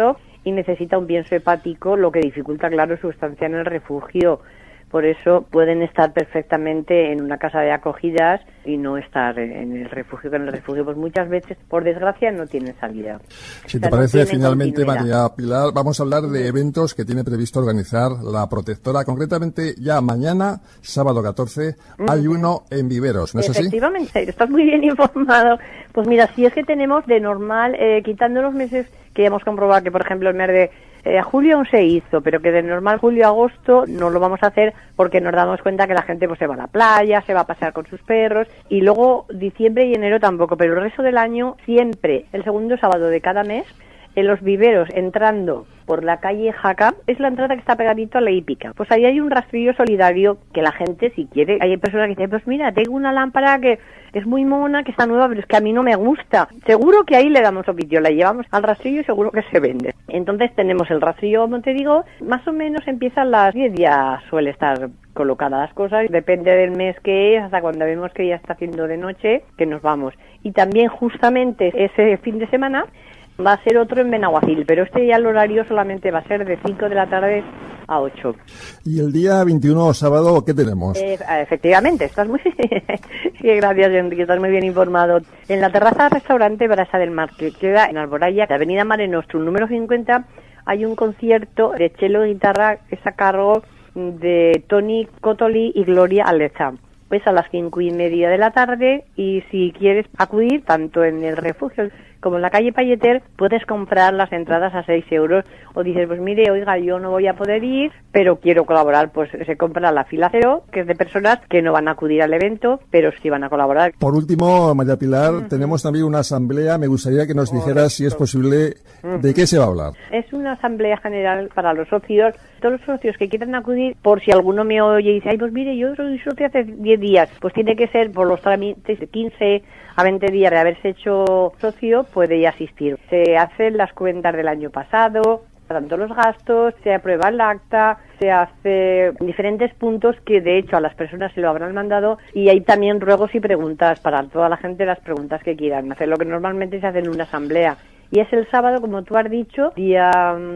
y necesita un pienso hepático, lo que dificulta, claro, su estancia en el refugio. Por eso pueden estar perfectamente en una casa de acogidas y no estar en el refugio, que en el refugio pues muchas veces, por desgracia, no tienen salida. Si te parece, finalmente, María Pilar, vamos a hablar de eventos que tiene previsto organizar la protectora. Concretamente, ya mañana, sábado 14, hay uno en Viveros, ¿no es así? Efectivamente, estás muy bien informado. Pues mira, si es que tenemos de normal, quitando los meses que hemos comprobado que, por ejemplo, el mes de julio aún se hizo, pero que de normal julio-agosto no lo vamos a hacer porque nos damos cuenta que la gente pues se va a la playa, se va a pasear con sus perros, y luego diciembre y enero tampoco, pero el resto del año siempre, el segundo sábado de cada mes, en los Viveros, entrando por la calle Jaca, es la entrada que está pegadito a la hípica. Pues ahí hay un rastrillo solidario que la gente, si quiere, hay personas que dicen, pues mira, tengo una lámpara que es muy mona, que está nueva, pero es que a mí no me gusta. Seguro que ahí le damos oficio, la llevamos al rastrillo y seguro que se vende. Entonces tenemos el rastrillo, como te digo, más o menos empieza a las 10 ya suele estar colocadas las cosas, depende del mes que es, hasta cuando vemos que ya está haciendo de noche, que nos vamos. Y también justamente ese fin de semana va a ser otro en Benaguacil, pero este ya el horario solamente va a ser de 5 de la tarde a 8. ¿Y el día 21, sábado, qué tenemos? Efectivamente, estás muy... Gracias, Enrique, estás muy bien informado. En la terraza del restaurante Brasa del Mar, que queda en Alboraya, de Avenida Mare Nostrum, número 50, hay un concierto de cello y guitarra que es a cargo de Tony Cotoli y Gloria Aleza. Pues a las 5:30 de la tarde, y si quieres acudir tanto en el refugio como en la calle Palleter, puedes comprar las entradas a 6 euros, o dices, pues mire, oiga, yo no voy a poder ir, pero quiero colaborar, pues se compra la fila cero, que es de personas que no van a acudir al evento, pero sí van a colaborar. Por último, María Pilar, tenemos también una asamblea, me gustaría que nos dijeras, si es posible, de qué se va a hablar. Es una asamblea general para los socios, todos los socios que quieran acudir, por si alguno me oye y dice, ay, pues mire, yo soy socio hace 10 días, pues tiene que ser por los trámites de 15 a 20 días de haberse hecho socio, puede ya asistir. Se hacen las cuentas del año pasado, tanto los gastos, se aprueba el acta, se hace diferentes puntos que de hecho a las personas se lo habrán mandado, y hay también ruegos y preguntas para toda la gente, las preguntas que quieran hacer, lo que normalmente se hace en una asamblea. Y es el sábado, como tú has dicho, día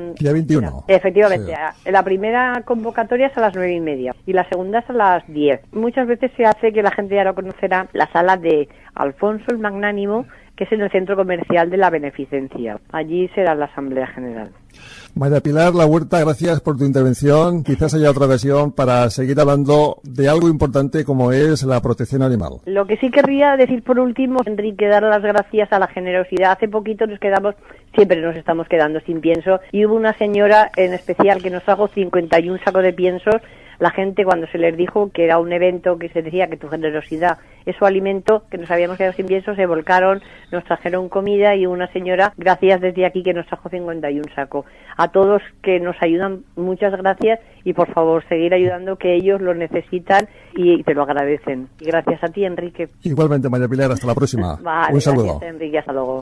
21. Efectivamente. Sí. La primera convocatoria es a las 9:30 y la segunda es a las 10. Muchas veces se hace, que la gente ya lo conocerá, la sala de Alfonso el Magnánimo, que es en el Centro Comercial de la Beneficencia. Allí será la Asamblea General. María Pilar La Huerta, gracias por tu intervención. Quizás haya otra ocasión para seguir hablando de algo importante como es la protección animal. Lo que sí querría decir por último, Enrique, dar las gracias a la generosidad. Hace poquito siempre nos estamos quedando sin pienso, y hubo una señora en especial que nos trajo 51 sacos de piensos. La gente, cuando se les dijo que era un evento que se decía que tu generosidad es su alimento, que nos habíamos quedado sin pienso, se volcaron, nos trajeron comida, y una señora, gracias desde aquí, que nos trajo 51 sacos. A todos que nos ayudan, muchas gracias, y por favor seguir ayudando, que ellos lo necesitan y te lo agradecen. Y gracias a ti, Enrique. Igualmente, María Pilar, hasta la próxima. Vale, un saludo. Gracias, Enrique, hasta luego.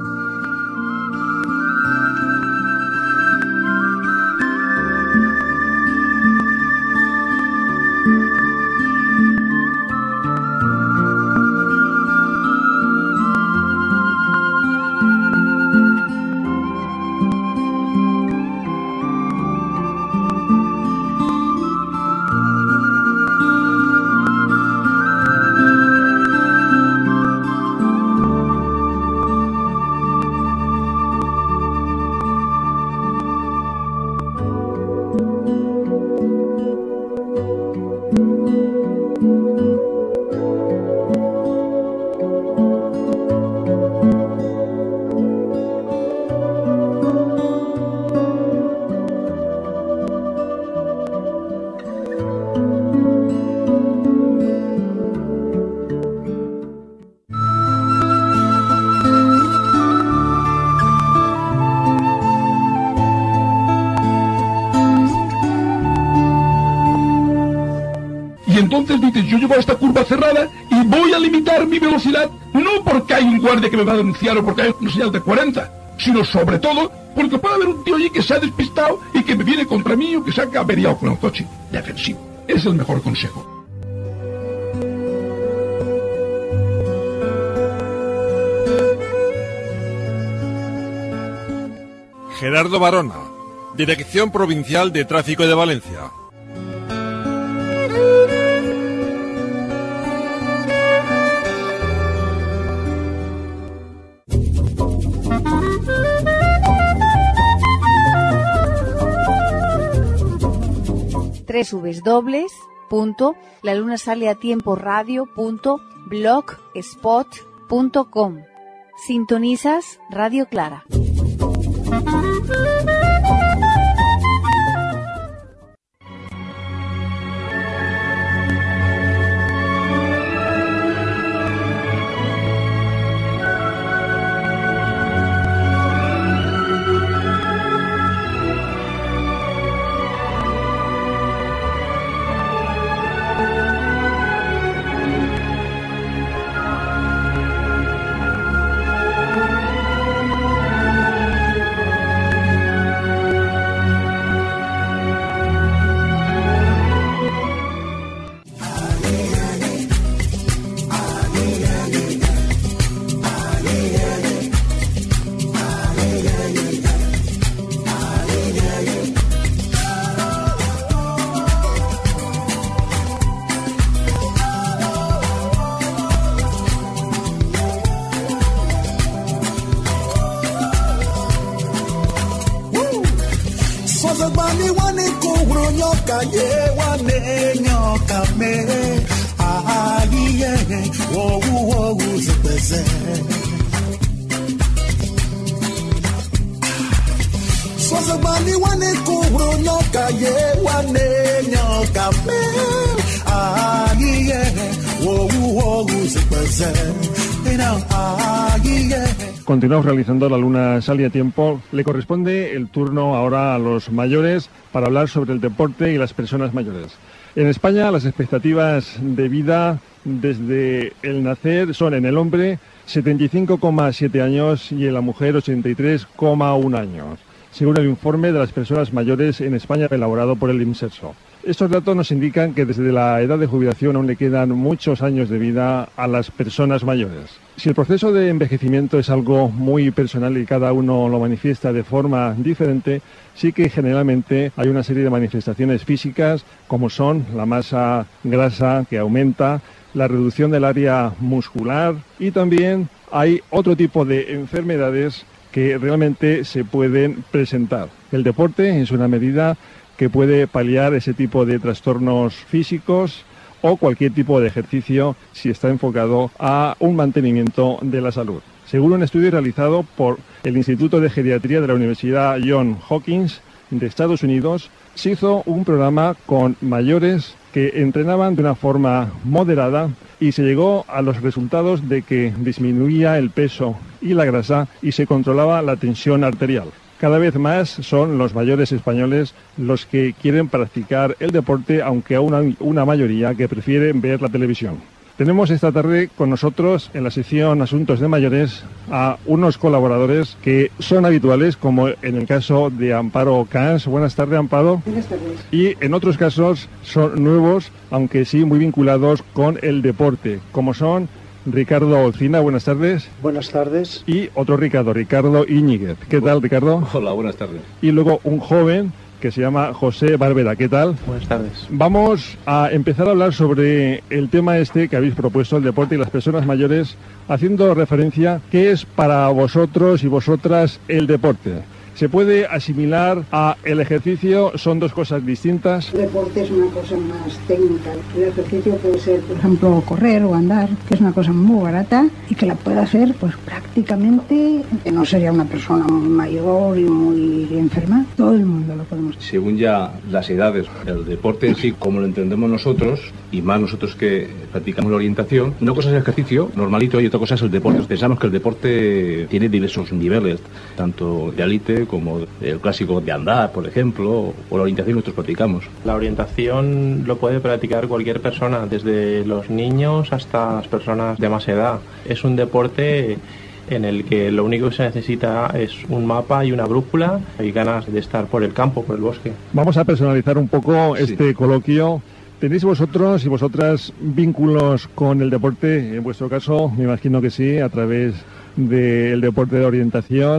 Entonces dices, yo llevo esta curva cerrada y voy a limitar mi velocidad, no porque hay un guardia que me va a denunciar o porque hay una señal de 40, sino sobre todo porque puede haber un tío allí que se ha despistado y que me viene contra mí o que se ha averiado con el coche. Defensivo. Es el mejor consejo. Gerardo Barona, Dirección Provincial de Tráfico de Valencia. www.lalunasaleatiemporadio.blogspot.com. Sintonizas Radio Clara. Continuamos realizando La Luna Sale a Tiempo. Le corresponde el turno ahora a los mayores para hablar sobre el deporte y las personas mayores. En España las expectativas de vida desde el nacer son en el hombre 75,7 años y en la mujer 83,1 años, según el informe de las personas mayores en España elaborado por el IMSERSO. Estos datos nos indican que desde la edad de jubilación aún le quedan muchos años de vida a las personas mayores. Si el proceso de envejecimiento es algo muy personal y cada uno lo manifiesta de forma diferente, sí que generalmente hay una serie de manifestaciones físicas como son la masa grasa que aumenta, la reducción del área muscular y también hay otro tipo de enfermedades que realmente se pueden presentar. El deporte es una medida que puede paliar ese tipo de trastornos físicos o cualquier tipo de ejercicio si está enfocado a un mantenimiento de la salud. Según un estudio realizado por el Instituto de Geriatría de la Universidad Johns Hopkins de Estados Unidos, se hizo un programa con mayores que entrenaban de una forma moderada y se llegó a los resultados de que disminuía el peso y la grasa y se controlaba la tensión arterial. Cada vez más son los mayores españoles los que quieren practicar el deporte, aunque aún hay una mayoría que prefieren ver la televisión. Tenemos esta tarde con nosotros en la sección Asuntos de Mayores a unos colaboradores que son habituales, como en el caso de Amparo Cans. Buenas tardes, Amparo. Buenas tardes. Y en otros casos son nuevos, aunque sí muy vinculados con el deporte, como son Ricardo Olcina. Buenas tardes. Buenas tardes. Y otro Ricardo Íñiguez. ¿Qué tal, Ricardo? Hola, buenas tardes. Y luego un joven que se llama José Barbera. ¿Qué tal? Buenas tardes. Vamos a empezar a hablar sobre el tema este que habéis propuesto, el deporte y las personas mayores, haciendo referencia qué es para vosotros y vosotras el deporte. ¿Se puede asimilar a el ejercicio? ¿Son dos cosas distintas? El deporte es una cosa más técnica. El ejercicio puede ser, por ejemplo, correr o andar, que es una cosa muy barata y que la puede hacer pues prácticamente, que no sería una persona muy mayor y muy enferma. Todo el mundo lo podemos hacer. Según ya las edades, el deporte en sí, como lo entendemos nosotros, y más nosotros que practicamos la orientación, una cosa es el ejercicio normalito y otra cosa es el deporte. Pensamos que el deporte tiene diversos niveles, tanto de élite como el clásico de andar, por ejemplo, o la orientación que nosotros practicamos. La orientación lo puede practicar cualquier persona, desde los niños hasta las personas de más edad. Es un deporte en el que lo único que se necesita es un mapa y una brújula y ganas de estar por el campo, por el bosque. Vamos a personalizar un poco este coloquio. ¿Tenéis vosotros y vosotras vínculos con el deporte? En vuestro caso, me imagino que sí, a través del deporte de orientación.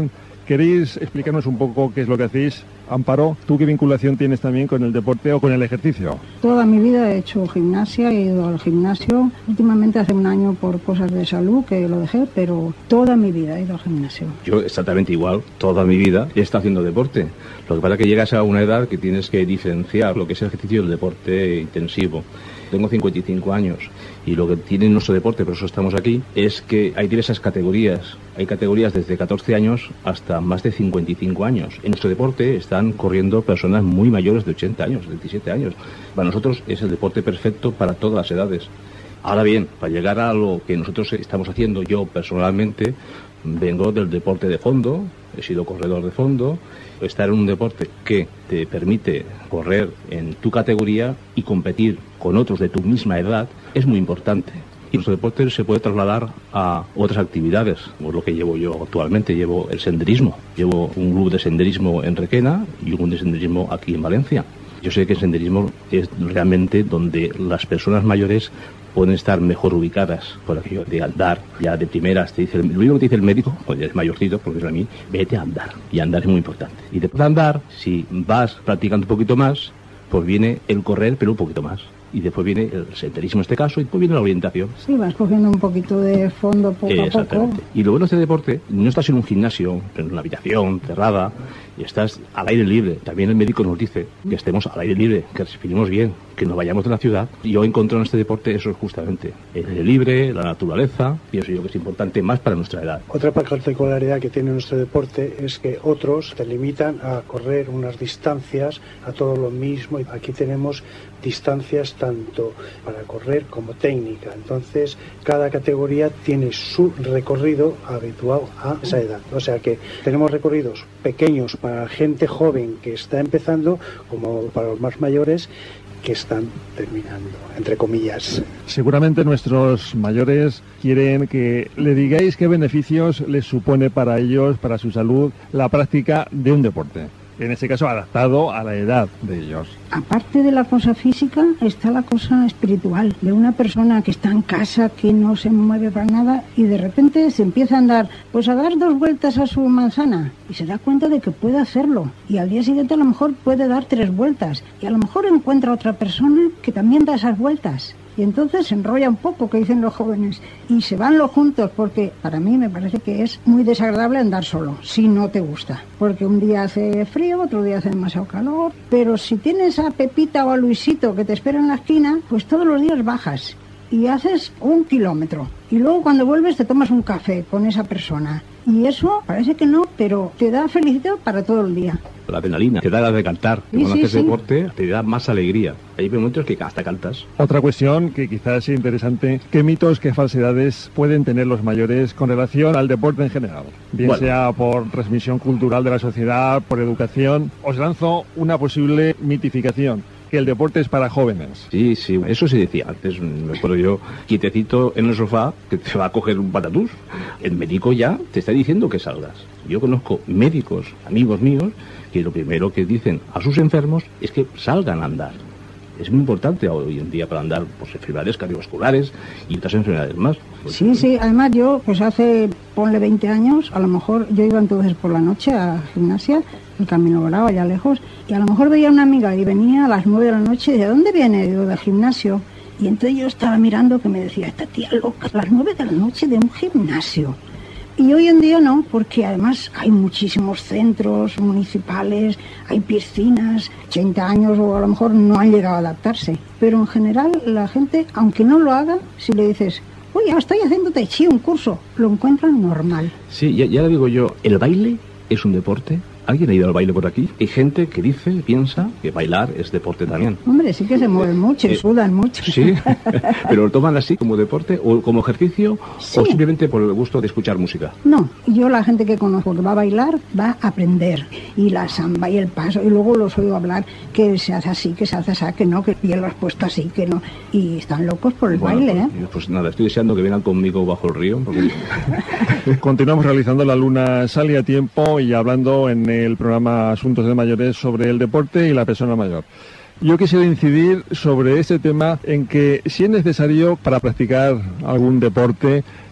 ¿Queréis explicarnos un poco qué es lo que hacéis? Amparo, ¿tú qué vinculación tienes también con el deporte o con el ejercicio? Toda mi vida he hecho gimnasia, he ido al gimnasio. Últimamente hace un año por cosas de salud que lo dejé, pero toda mi vida he ido al gimnasio. Yo exactamente igual, toda mi vida he estado haciendo deporte. Lo que pasa es que llegas a una edad que tienes que diferenciar lo que es el ejercicio del deporte intensivo. Tengo 55 años y lo que tiene nuestro deporte, por eso estamos aquí, es que hay diversas categorías. Hay categorías desde 14 años hasta más de 55 años. En nuestro deporte están corriendo personas muy mayores de 80 años, 27 años. Para nosotros es el deporte perfecto para todas las edades. Ahora bien, para llegar a lo que nosotros estamos haciendo, yo personalmente vengo del deporte de fondo, he sido corredor de fondo. Estar en un deporte que te permite correr en tu categoría y competir con otros de tu misma edad es muy importante. Y nuestro deporte se puede trasladar a otras actividades, como lo que llevo yo actualmente. Llevo el senderismo. Llevo un club de senderismo en Requena y un club de senderismo aquí en Valencia. Yo sé que el senderismo es realmente donde las personas mayores pueden estar mejor ubicadas por aquello de andar. Ya de primeras te dice, lo único que te dice el médico, pues ya es mayorcito, porque es a mí, vete a andar. Y andar es muy importante. Y después de andar, si vas practicando un poquito más, pues viene el correr, pero un poquito más. Y después viene el senderismo en este caso, y después viene la orientación. Sí, vas cogiendo un poquito de fondo poco a poco. Y lo bueno de este deporte, no estás en un gimnasio, en una habitación cerrada, y estás al aire libre. También el médico nos dice que estemos al aire libre, que respiremos bien, que nos vayamos de la ciudad. Y yo encontré en este deporte eso justamente, el aire libre, la naturaleza, y eso yo que es importante más para nuestra edad. Otra particularidad que tiene nuestro deporte es que otros te limitan a correr unas distancias, a todo lo mismo. Aquí tenemos distancias tanto para correr como técnica. Entonces, cada categoría tiene su recorrido habitual a esa edad. O sea que tenemos recorridos pequeños para gente joven que está empezando, como para los más mayores que están terminando, entre comillas. Seguramente nuestros mayores quieren que le digáis qué beneficios les supone para ellos, para su salud, la práctica de un deporte. En este caso adaptado a la edad de ellos. Aparte de la cosa física, está la cosa espiritual, de una persona que está en casa, que no se mueve para nada, y de repente se empieza a andar, pues a dar 2 vueltas a su manzana, y se da cuenta de que puede hacerlo, y al día siguiente a lo mejor puede dar 3 vueltas, y a lo mejor encuentra otra persona que también da esas vueltas. Y entonces se enrolla un poco, que dicen los jóvenes, y se van los juntos, porque para mí me parece que es muy desagradable andar solo, si no te gusta. Porque un día hace frío, otro día hace demasiado calor, pero si tienes a Pepita o a Luisito que te espera en la esquina, pues todos los días bajas y haces 1 kilómetro. Y luego cuando vuelves te tomas un café con esa persona. Y eso parece que no, pero te da felicidad para todo el día. La adrenalina te da la de cantar. Sí, cuando haces sí. deporte te da más alegría. Hay momentos que hasta cantas. Otra cuestión que quizás sea interesante, ¿qué mitos, qué falsedades pueden tener los mayores con relación al deporte en general? Bien sea por transmisión cultural de la sociedad, por educación. Os lanzo una posible mitificación, que el deporte es para jóvenes. Sí, eso se decía antes. Me acuerdo yo, quietecito en el sofá, que te va a coger un patatús. El médico ya te está diciendo que salgas. Yo conozco médicos, amigos míos, que lo primero que dicen a sus enfermos es que salgan a andar. Es muy importante hoy en día para andar, pues, enfermedades cardiovasculares y otras enfermedades más. Sí, además yo, pues hace, ponle 20 años, a lo mejor yo iba entonces por la noche a gimnasia, el Camino Bravo, allá lejos, y a lo mejor veía una amiga y venía a las 9 de la noche y decía, ¿de dónde viene? Digo, del gimnasio. Y entonces yo estaba mirando que me decía, esta tía loca, a las 9 de la noche de un gimnasio. Y hoy en día no, porque además hay muchísimos centros municipales, hay piscinas, 80 años o a lo mejor no han llegado a adaptarse. Pero en general la gente, aunque no lo haga, si le dices, oye, estoy haciendo tai chi, un curso, lo encuentran normal. Sí, ya le digo yo, ¿el baile es un deporte? ¿Alguien ha ido al baile por aquí? Hay gente que piensa que bailar es deporte también. Hombre, sí que se mueven mucho y sudan mucho. Sí, pero lo toman así como deporte o como ejercicio, sí, o simplemente por el gusto de escuchar música. No, yo la gente que conozco que va a bailar va a aprender. Y la samba y el paso, y luego los oigo hablar que se hace así, que se hace así, que no, que bien lo has puesto así, que no. Y están locos por el baile, ¿eh? Pues nada, estoy deseando que vengan conmigo bajo el río. Porque... Continuamos realizando La Luna Sale a Tiempo y hablando en el programa Asuntos de Mayores sobre el deporte y la persona mayor. Yo quisiera incidir sobre este tema en que si es necesario para practicar algún deporte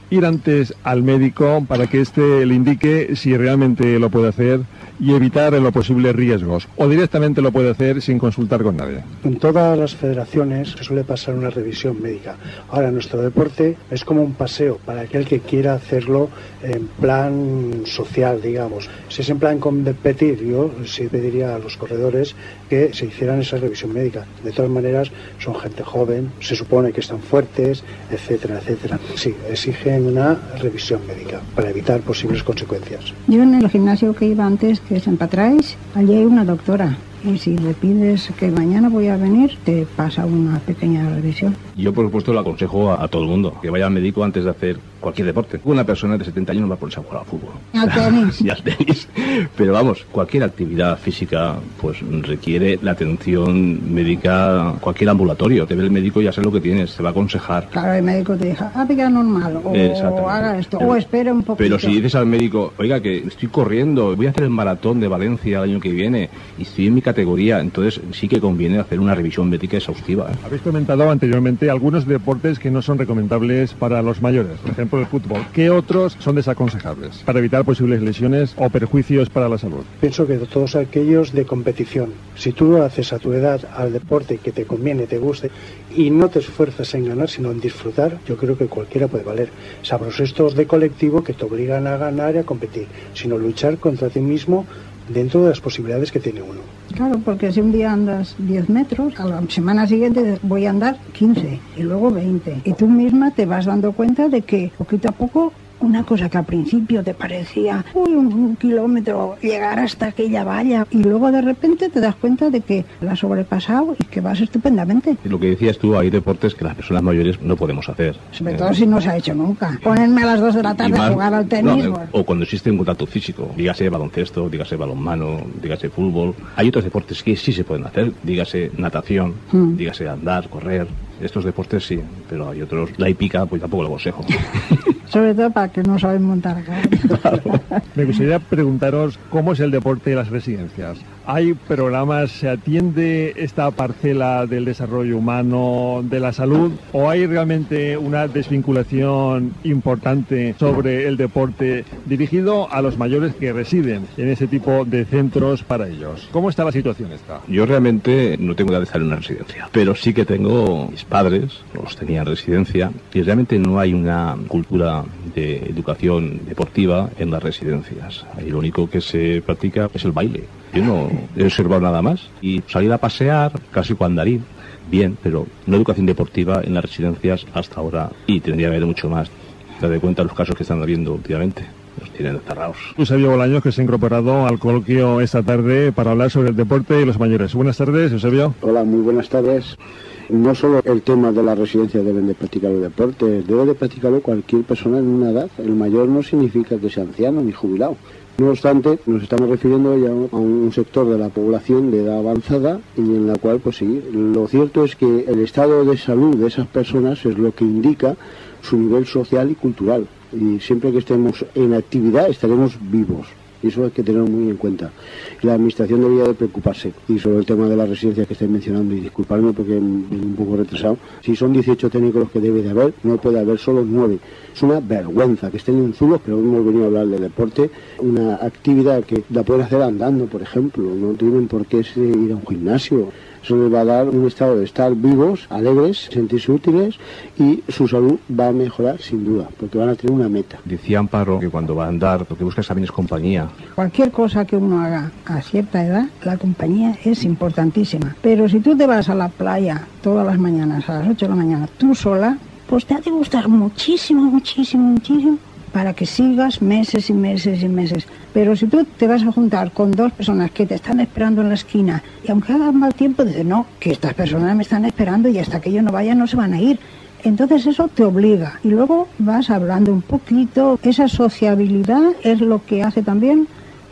ir antes al médico para que éste le indique si realmente lo puede hacer y evitar en lo posible riesgos, o directamente lo puede hacer sin consultar con nadie? En todas las federaciones se suele pasar una revisión médica. Ahora, nuestro deporte es como un paseo para aquel que quiera hacerlo en plan social, digamos. Si es en plan competir, yo sí pediría a los corredores que se hicieran esa revisión médica. De todas maneras, son gente joven, se supone que están fuertes, etcétera, etcétera. Sí, exigen una revisión médica para evitar posibles consecuencias. Yo en el gimnasio que iba antes, que es en Patrais, allí hay una doctora. Y si le pides que mañana voy a venir, te pasa una pequeña revisión. Yo, por supuesto, le aconsejo a todo el mundo que vaya al médico antes de hacer cualquier deporte. Una persona de 70 años no va a ponerse a jugar al fútbol. Al tenis. Y al tenis. Pero vamos, cualquier actividad física pues requiere la atención médica, cualquier ambulatorio. Te ve el médico y ya sé lo que tienes, te va a aconsejar. Claro, el médico te dice, pica normal, o haga esto, o espera un poquito. Pero si dices al médico, oiga, que estoy corriendo, voy a hacer el maratón de Valencia el año que viene y estoy en mi categoría, entonces sí que conviene hacer una revisión médica exhaustiva. Habéis comentado anteriormente algunos deportes que no son recomendables para los mayores, por ejemplo el fútbol. ¿Qué otros son desaconsejables para evitar posibles lesiones o perjuicios para la salud? Pienso que todos aquellos de competición. Si tú lo haces a tu edad al deporte que te conviene, te guste y no te esfuerzas en ganar sino en disfrutar, yo creo que cualquiera puede valer. Sabros estos de colectivo que te obligan a ganar y a competir, sino luchar contra ti mismo dentro de las posibilidades que tiene uno. Claro, porque si un día andas 10 metros, a la semana siguiente voy a andar 15 y luego 20. Y tú misma te vas dando cuenta de que poquito a poco una cosa que al principio te parecía un kilómetro, llegar hasta aquella valla, y luego de repente te das cuenta de que la has sobrepasado y que vas estupendamente. Lo que decías tú, hay deportes que las personas mayores no podemos hacer. Sobre todo si no se ha hecho nunca. Ponerme a las 2 de la tarde a jugar al tenis. O cuando existe un contacto físico, dígase baloncesto, dígase balonmano, dígase fútbol. Hay otros deportes que sí se pueden hacer, dígase natación, dígase andar, correr. Estos deportes sí, pero hay otros, la hípica, pues tampoco lo aconsejo. Sobre todo para que no saben montar Claro. Me gustaría preguntaros cómo es el deporte de las residencias. ¿Hay programas, se atiende esta parcela del desarrollo humano, de la salud, o hay realmente una desvinculación importante sobre el deporte dirigido a los mayores que residen en ese tipo de centros para ellos? ¿Cómo está la situación esta? Yo realmente no tengo edad de estar en una residencia, pero sí que tengo mis padres, los tenía en residencia, y realmente no hay una cultura de educación deportiva en las residencias. Ahí lo único que se practica es el baile. Yo no he observado nada más. Y salir a pasear, casi con andarín, bien, pero no educación deportiva en las residencias hasta ahora. Y tendría que haber mucho más. Te das cuenta de los casos que están habiendo últimamente. Los tienen cerrados. Eusebio Bolaños, que se ha incorporado al coloquio esta tarde para hablar sobre el deporte y los mayores. Buenas tardes, Eusebio. Hola, muy buenas tardes. No solo el tema de la residencia deben de practicar el deporte, debe de practicarlo cualquier persona en una edad. El mayor no significa que sea anciano ni jubilado. No obstante, nos estamos refiriendo ya a un sector de la población de edad avanzada y en la cual, pues sí, lo cierto es que el estado de salud de esas personas es lo que indica su nivel social y cultural. Y siempre que estemos en actividad estaremos vivos. Y eso hay que tenerlo muy en cuenta. La administración debería de preocuparse. Y sobre el tema de las residencias que estáis mencionando, y disculpadme porque me un poco retrasado, si son 18 técnicos los que debe de haber, no puede haber solo 9. Es una vergüenza que estén en Zulos, pero hemos venido a hablar de deporte, una actividad que la pueden hacer andando, por ejemplo, no tienen por qué ir a un gimnasio. Eso les va a dar un estado de estar vivos, alegres, sentirse útiles, y su salud va a mejorar sin duda, porque van a tener una meta. Decía Amparo que cuando va a andar lo que busca también es compañía. Cualquier cosa que uno haga a cierta edad, la compañía es importantísima. Pero si tú te vas a la playa todas las mañanas, a las 8 de la mañana, tú sola, pues te ha de gustar muchísimo, muchísimo, muchísimo, para que sigas meses y meses y meses. Pero si tú te vas a juntar con 2 personas que te están esperando en la esquina, y aunque haga mal tiempo, dices, no, que estas personas me están esperando y hasta que yo no vaya no se van a ir. Entonces eso te obliga. Y luego vas hablando un poquito. Esa sociabilidad es lo que hace también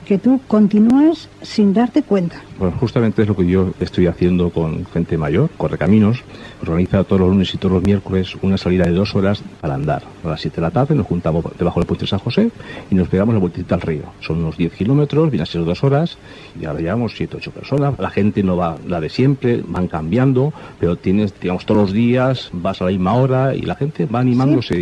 que tú continúes sin darte cuenta. Pues justamente es lo que yo estoy haciendo con gente mayor, Correcaminos. Organiza todos los lunes y todos los miércoles una salida de 2 horas para andar. A las 7 de la tarde nos juntamos debajo del puente de San José y nos pegamos la vueltita al río. Son unos 10 kilómetros, viene a ser 2 horas y ahora llevamos 7 o 8 personas. La gente no va la de siempre, van cambiando, pero tienes, digamos, todos los días, vas a la misma hora y la gente va animándose.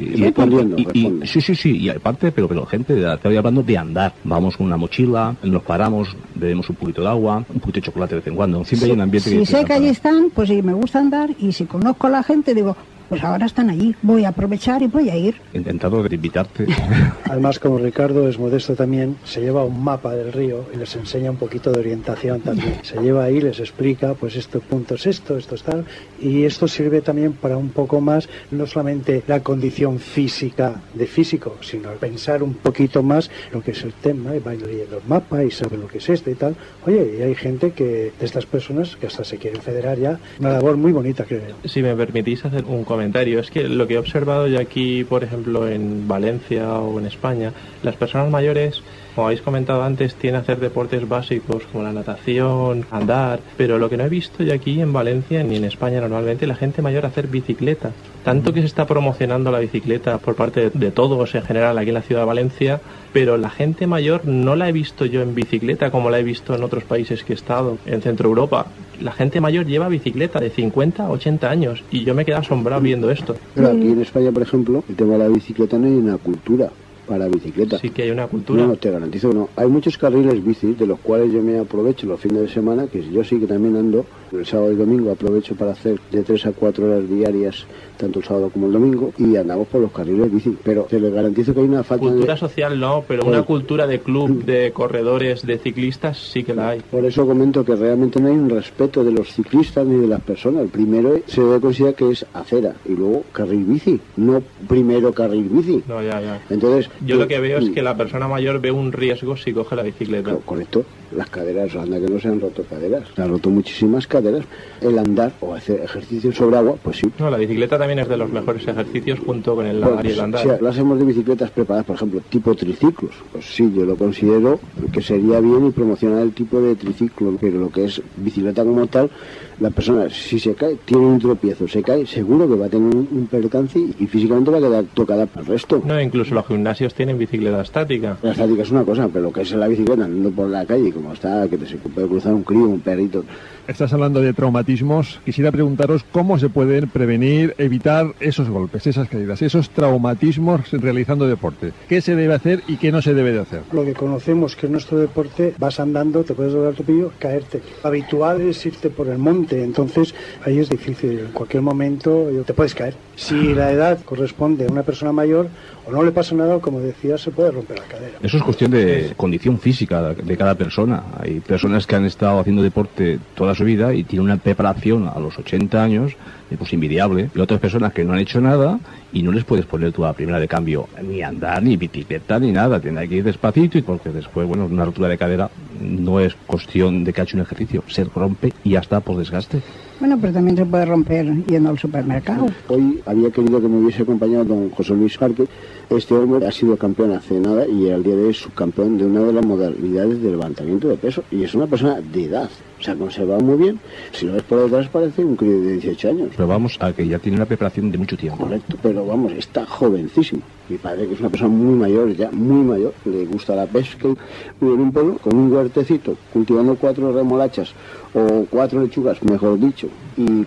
Sí, y aparte, pero gente, te voy hablando de andar. Vamos con una mochila, nos paramos, bebemos un poquito de agua, un poquito de chocolate de vez en cuando. Siempre hay un ambiente Si sé que allí están, pues sí, me gusta andar, y si conozco a la gente, digo, pues ahora están allí, voy a aprovechar y voy a ir. Intentado de invitarte. Además, como Ricardo es modesto también, se lleva un mapa del río y les enseña un poquito de orientación también. Se lleva ahí, les explica, pues estos puntos, esto es tal, y esto sirve también para un poco más, no solamente la condición física de físico, sino pensar un poquito más lo que es el tema, y van leyendo el mapa y saben lo que es esto y tal. Oye, y hay gente de estas personas que hasta se quieren federar ya, una labor muy bonita, creo. Si me permitís hacer un comentario, es que lo que he observado yo aquí, por ejemplo, en Valencia o en España, las personas mayores, como habéis comentado antes, tienen que hacer deportes básicos como la natación, andar, pero lo que no he visto yo aquí en Valencia ni en España normalmente, la gente mayor hacer bicicleta. Tanto que se está promocionando la bicicleta por parte de todos en general aquí en la ciudad de Valencia, pero la gente mayor no la he visto yo en bicicleta como la he visto en otros países que he estado, en Centro Europa. La gente mayor lleva bicicleta de 50 a 80 años y yo me quedé asombrado viendo esto. Pero aquí en España, por ejemplo, el tema de la bicicleta no hay una cultura para bicicleta. Sí que hay una cultura. No, te garantizo que no. Hay muchos carriles bici de los cuales yo me aprovecho los fines de semana, que yo sí que también ando, el sábado y domingo aprovecho para hacer de 3 a 4 horas diarias, tanto el sábado como el domingo, y andamos por los carriles bici. Pero te les garantizo que hay una falta cultura social no, pero una cultura de club, de corredores, de ciclistas sí que la hay. Por eso comento que realmente no hay un respeto de los ciclistas ni de las personas. El primero se debe considerar que es acera y luego carril bici, no primero carril bici. No, ya. Entonces, yo lo que veo es que la persona mayor ve un riesgo si coge la bicicleta. Claro, correcto. Las caderas, anda que no se han roto caderas. Se han roto muchísimas caderas. El andar o hacer ejercicio sobre agua, pues sí. No, la bicicleta también es de los mejores ejercicios junto con el nadar y el andar. Si hablásemos de bicicletas preparadas, por ejemplo, tipo triciclos, pues sí, yo lo considero que sería bien y promocionar el tipo de triciclo, pero lo que es bicicleta como tal, la persona, si se cae, tiene un tropiezo, se cae, seguro que va a tener un percance y físicamente va a quedar tocada para el resto. No, incluso los gimnasios tienen bicicleta estática. La estática es una cosa, pero lo que es la bicicleta andando por la calle, como está, que se puede cruzar un crío, un perrito. Estás hablando de traumatismos. Quisiera preguntaros cómo se pueden prevenir, evitar esos golpes, esas caídas, esos traumatismos realizando deporte. ¿Qué se debe hacer y qué no se debe de hacer? Lo que conocemos que en nuestro deporte, vas andando, te puedes doblar tu pillo, caerte. Lo habitual es irte por el monte, entonces ahí es difícil. En cualquier momento te puedes caer. Si la edad corresponde a una persona mayor o no le pasa nada, como decía, se puede romper la cadera. Eso es cuestión de condición física de cada persona. Hay personas que han estado haciendo deporte toda su vida y tienen una preparación a los 80 años pues invidiable, y otras personas que no han hecho nada y no les puedes poner tú a la primera de cambio ni andar, ni bicicleta, ni nada. Tiene que ir despacito, y porque después, bueno, una rotura de cadera no es cuestión de que ha hecho un ejercicio, se rompe y ya está por desgaste. Bueno, pero también se puede romper yendo al supermercado. Hoy había querido que me hubiese acompañado don José Luis Parque. Este hombre ha sido campeón hace nada y al día de hoy es subcampeón de una de las modalidades de levantamiento de peso, y es una persona de edad. Se ha conservado muy bien. Si lo ves por detrás parece un crío de 18 años. Pero vamos a que ya tiene una preparación de mucho tiempo. Correcto, pero vamos, está jovencísimo. Mi padre, que es una persona muy mayor, ya muy mayor, le gusta la pesca, vive en un pueblo con un huertecito, cultivando 4 remolachas o 4 lechugas, mejor dicho, y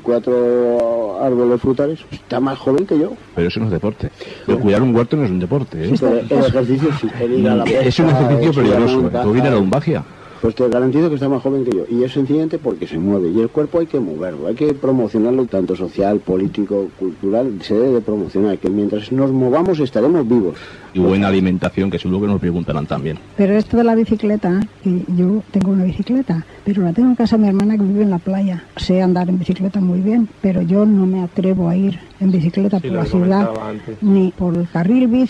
4 árboles frutales, está más joven que yo. Pero eso no es deporte. Pero cuidar un huerto no es un deporte, ¿eh? Sí, pero el ejercicio sí. Es un ejercicio peligroso. Tú vienes a la lumbagia. Pues te garantizo que está más joven que yo, y es sencillamente porque se mueve, y el cuerpo hay que moverlo, hay que promocionarlo tanto social, político, cultural, se debe de promocionar, que mientras nos movamos estaremos vivos. Y buena alimentación, que seguro que nos preguntarán también. Pero esto de la bicicleta, que yo tengo una bicicleta, pero la tengo en casa de mi hermana que vive en la playa. Sé andar en bicicleta muy bien, pero yo no me atrevo a ir en bicicleta por la ciudad, ni por el carril bici,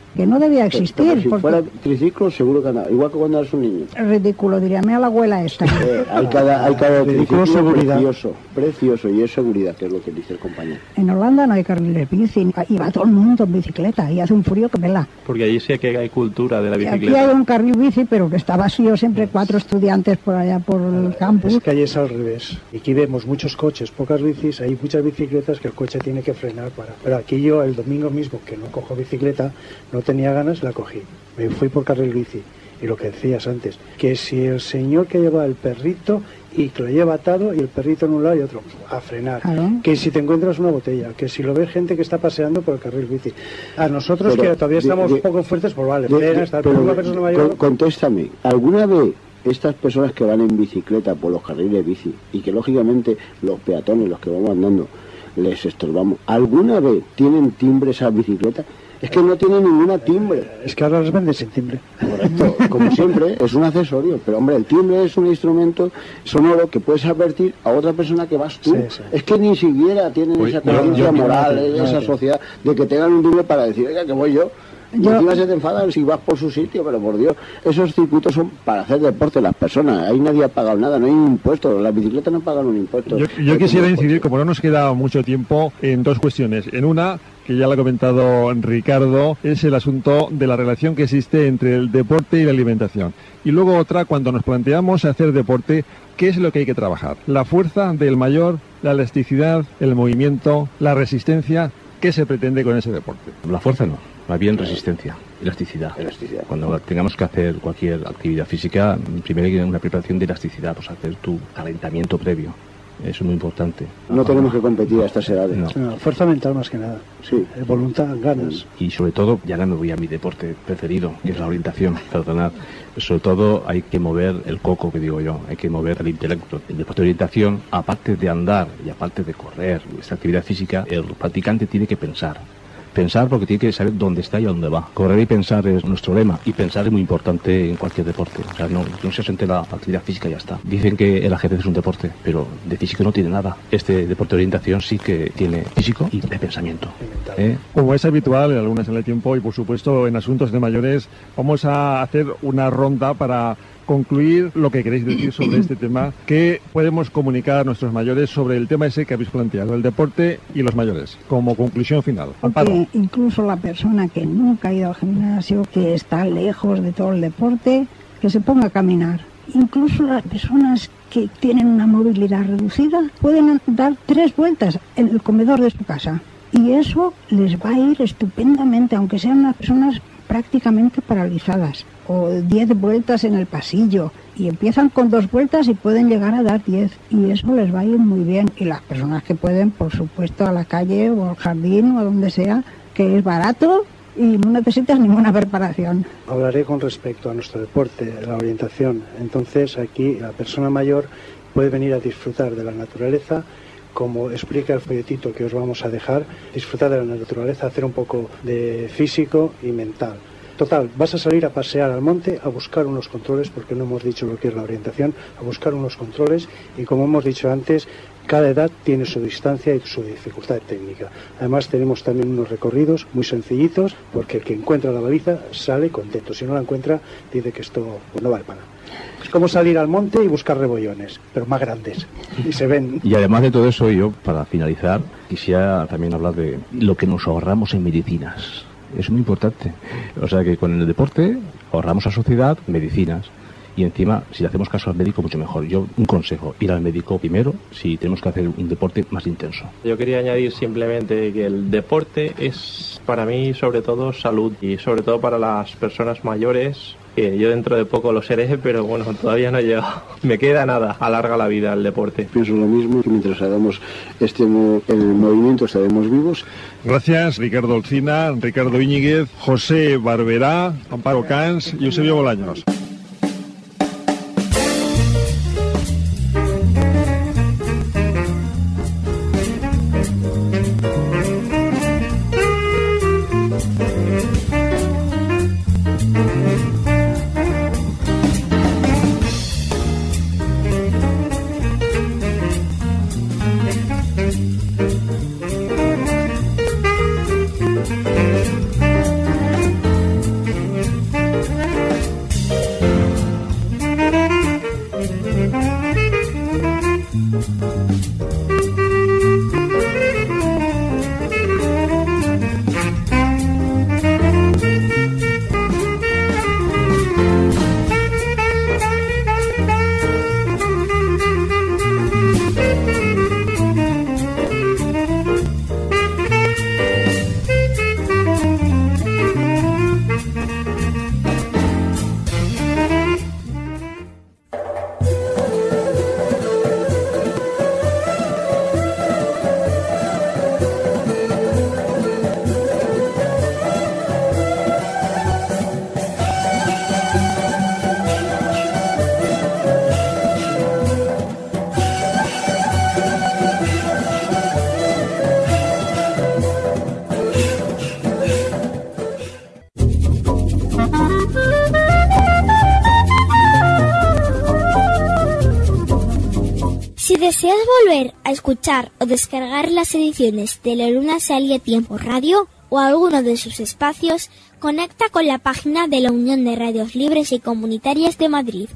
que no debía existir. Pero si porque fuera triciclo, seguro que andaba. Igual que cuando eras un niño. es ridículo, diríame a la abuela esta. Hay cada Ridículo, triciclo seguridad. precioso, y es seguridad, que es lo que dice el compañero. En Holanda no hay carriles bici, y va todo el mundo en bicicleta, y hace un frío que vela. Porque allí sí que hay cultura de la Y aquí hay bicicleta. un carril bici, pero que está vacío, siempre 4 estudiantes por allá por el campus. Es que allí es al revés. Aquí vemos muchos coches, pocas bicis, hay muchas bicicletas que el coche tiene que frenar para. Pero aquí yo el domingo mismo, que no cojo bicicleta, no tenía ganas, la cogí. Me fui por carril bici. Y lo que decías antes, que si el señor que lleva el perrito y que lo lleva atado y el perrito en un lado y otro, a frenar. Claro. Que si te encuentras una botella, que si lo ves gente que está paseando por el carril bici. A nosotros Pero, que todavía estamos un poco fuertes, pues vale, frenas, tal, pero una persona mayor. Contéstame, ¿alguna vez estas personas que van en bicicleta por los carriles bici y que lógicamente los peatones, los que vamos andando, les estorbamos, ¿alguna vez tienen timbre esas bicicletas? Es que no tienen ninguna timbre. Es que ahora las venden sin timbre. Correcto, como siempre, es un accesorio. Pero hombre, el timbre es un instrumento sonoro que puedes advertir a otra persona que vas tú. Sí, sí. Es que ni siquiera tienen esa conciencia moral, esa sociedad, de que tengan un timbre para decir, oiga, que voy yo. Y encima se te enfadan si vas por su sitio, pero por Dios, esos circuitos son para hacer deporte las personas. Ahí nadie ha pagado nada, no hay un impuesto. Las bicicletas no pagan un impuesto. Yo quisiera incidir, como no nos queda mucho tiempo, en dos cuestiones. En una, que ya lo ha comentado Ricardo, es el asunto de la relación que existe entre el deporte y la alimentación. Y luego otra, cuando nos planteamos hacer deporte, ¿qué es lo que hay que trabajar? La fuerza del mayor, la elasticidad, el movimiento, la resistencia. ¿Qué se pretende con ese deporte? La fuerza no, más bien resistencia, elasticidad. Cuando tengamos que hacer cualquier actividad física, primero hay una preparación de elasticidad, pues hacer tu calentamiento previo. Eso es muy importante. No tenemos que competir a estas edades. No, fuerza mental más que nada. Sí. Voluntad, ganas. Y sobre todo, ya me voy a mi deporte preferido, que es la orientación, perdonad. Sobre todo hay que mover el coco, que digo yo, hay que mover el intelecto. El deporte de orientación, aparte de andar y aparte de correr, esta actividad física, el practicante tiene que pensar. Pensar porque tiene que saber dónde está y a dónde va. Correr y pensar es nuestro lema, y pensar es muy importante en cualquier deporte. O sea, no se asiente la actividad física y ya está. Dicen que el ajedrez es un deporte, pero de físico no tiene nada. Este deporte de orientación sí que tiene físico y de pensamiento. Como es habitual en algunas en el tiempo y por supuesto en asuntos de mayores, vamos a hacer una ronda para concluir lo que queréis decir sobre este tema. ¿Qué podemos comunicar a nuestros mayores sobre el tema ese que habéis planteado, el deporte y los mayores, como conclusión final? Porque incluso la persona que nunca ha ido al gimnasio, que está lejos de todo el deporte, que se ponga a caminar. Incluso las personas que tienen una movilidad reducida pueden dar 3 vueltas en el comedor de su casa. Y eso les va a ir estupendamente, aunque sean unas personas prácticamente paralizadas, o 10 vueltas en el pasillo, y empiezan con 2 vueltas y pueden llegar a dar 10, y eso les va a ir muy bien. Y las personas que pueden, por supuesto, a la calle o al jardín o a donde sea, que es barato y no necesitas ninguna preparación. Hablaré con respecto a nuestro deporte, la orientación. Entonces aquí la persona mayor puede venir a disfrutar de la naturaleza, como explica el folletito que os vamos a dejar, disfrutar de la naturaleza, hacer un poco de físico y mental. Total, vas a salir a pasear al monte, a buscar unos controles, porque no hemos dicho lo que es la orientación, a buscar unos controles, y como hemos dicho antes, cada edad tiene su distancia y su dificultad técnica. Además tenemos también unos recorridos muy sencillitos, porque el que encuentra la baliza sale contento. Si no la encuentra, dice que esto pues, no vale para nada. Es como salir al monte y buscar rebollones, pero más grandes, y se ven. Y además de todo eso, yo, para finalizar, quisiera también hablar de lo que nos ahorramos en medicinas. Es muy importante. O sea que con el deporte ahorramos a la sociedad medicinas. Y encima, si le hacemos caso al médico, mucho mejor. Yo, un consejo, ir al médico primero si tenemos que hacer un deporte más intenso. Yo quería añadir simplemente que el deporte es para mí sobre todo salud, y sobre todo para las personas mayores, que yo dentro de poco lo seré, pero bueno, todavía no he llegado. Me queda nada, alarga la vida el deporte. Pienso lo mismo, que mientras hagamos el movimiento estaremos vivos. Gracias, Ricardo Olcina, Ricardo Íñiguez, José Barberá, Amparo Cans y Eusebio Bolaños. Si deseas volver a escuchar o descargar las ediciones de La Luna Sale a Tiempo Radio o alguno de sus espacios, conecta con la página de la Unión de Radios Libres y Comunitarias de Madrid,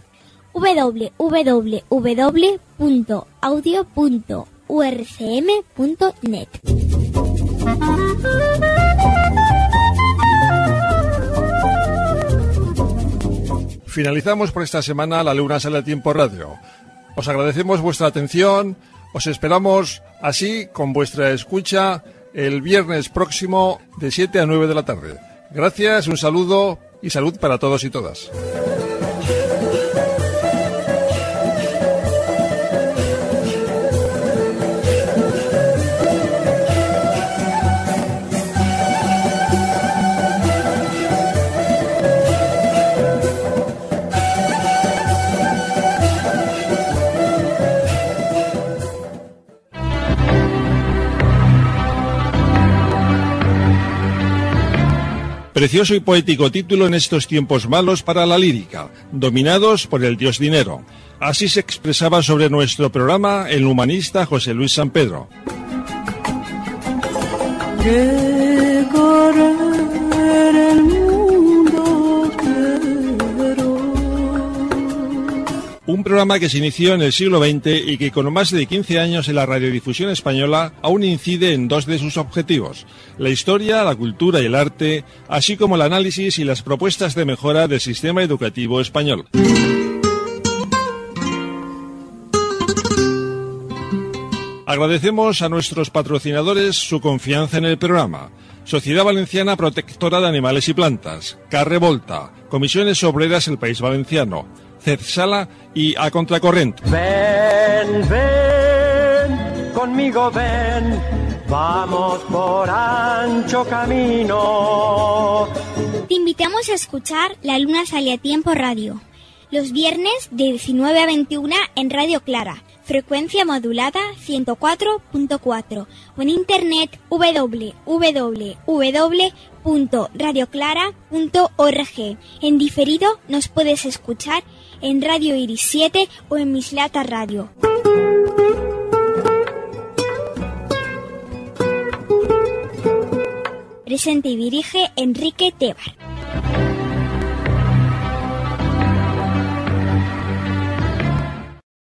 www.audio.urcm.net. Finalizamos por esta semana La Luna Sale a Tiempo Radio. Os agradecemos vuestra atención, os esperamos así con vuestra escucha el viernes próximo de 7 a 9 de la tarde. Gracias, un saludo y salud para todos y todas. Precioso y poético título en estos tiempos malos para la lírica, dominados por el dios dinero. Así se expresaba sobre nuestro programa el humanista José Luis San Pedro. Que correr el mundo quiero. Un programa que se inició en el siglo XX y que con más de 15 años en la radiodifusión española aún incide en dos de sus objetivos: la historia, la cultura y el arte, así como el análisis y las propuestas de mejora del sistema educativo español. Agradecemos a nuestros patrocinadores su confianza en el programa: Sociedad Valenciana Protectora de Animales y Plantas, Carre Volta, Comisiones Obreras El País Valenciano, CEDSALA y A Contracorrent. Ven, ven, conmigo ven, vamos por ancho camino. Te invitamos a escuchar La Luna Sale a Tiempo Radio, los viernes de 19 a 21 en Radio Clara, frecuencia modulada 104.4 o en internet www.radioclara.org. En diferido nos puedes escuchar en Radio Iris 7 o en Mislata Radio. Presente y dirige Enrique Tebar.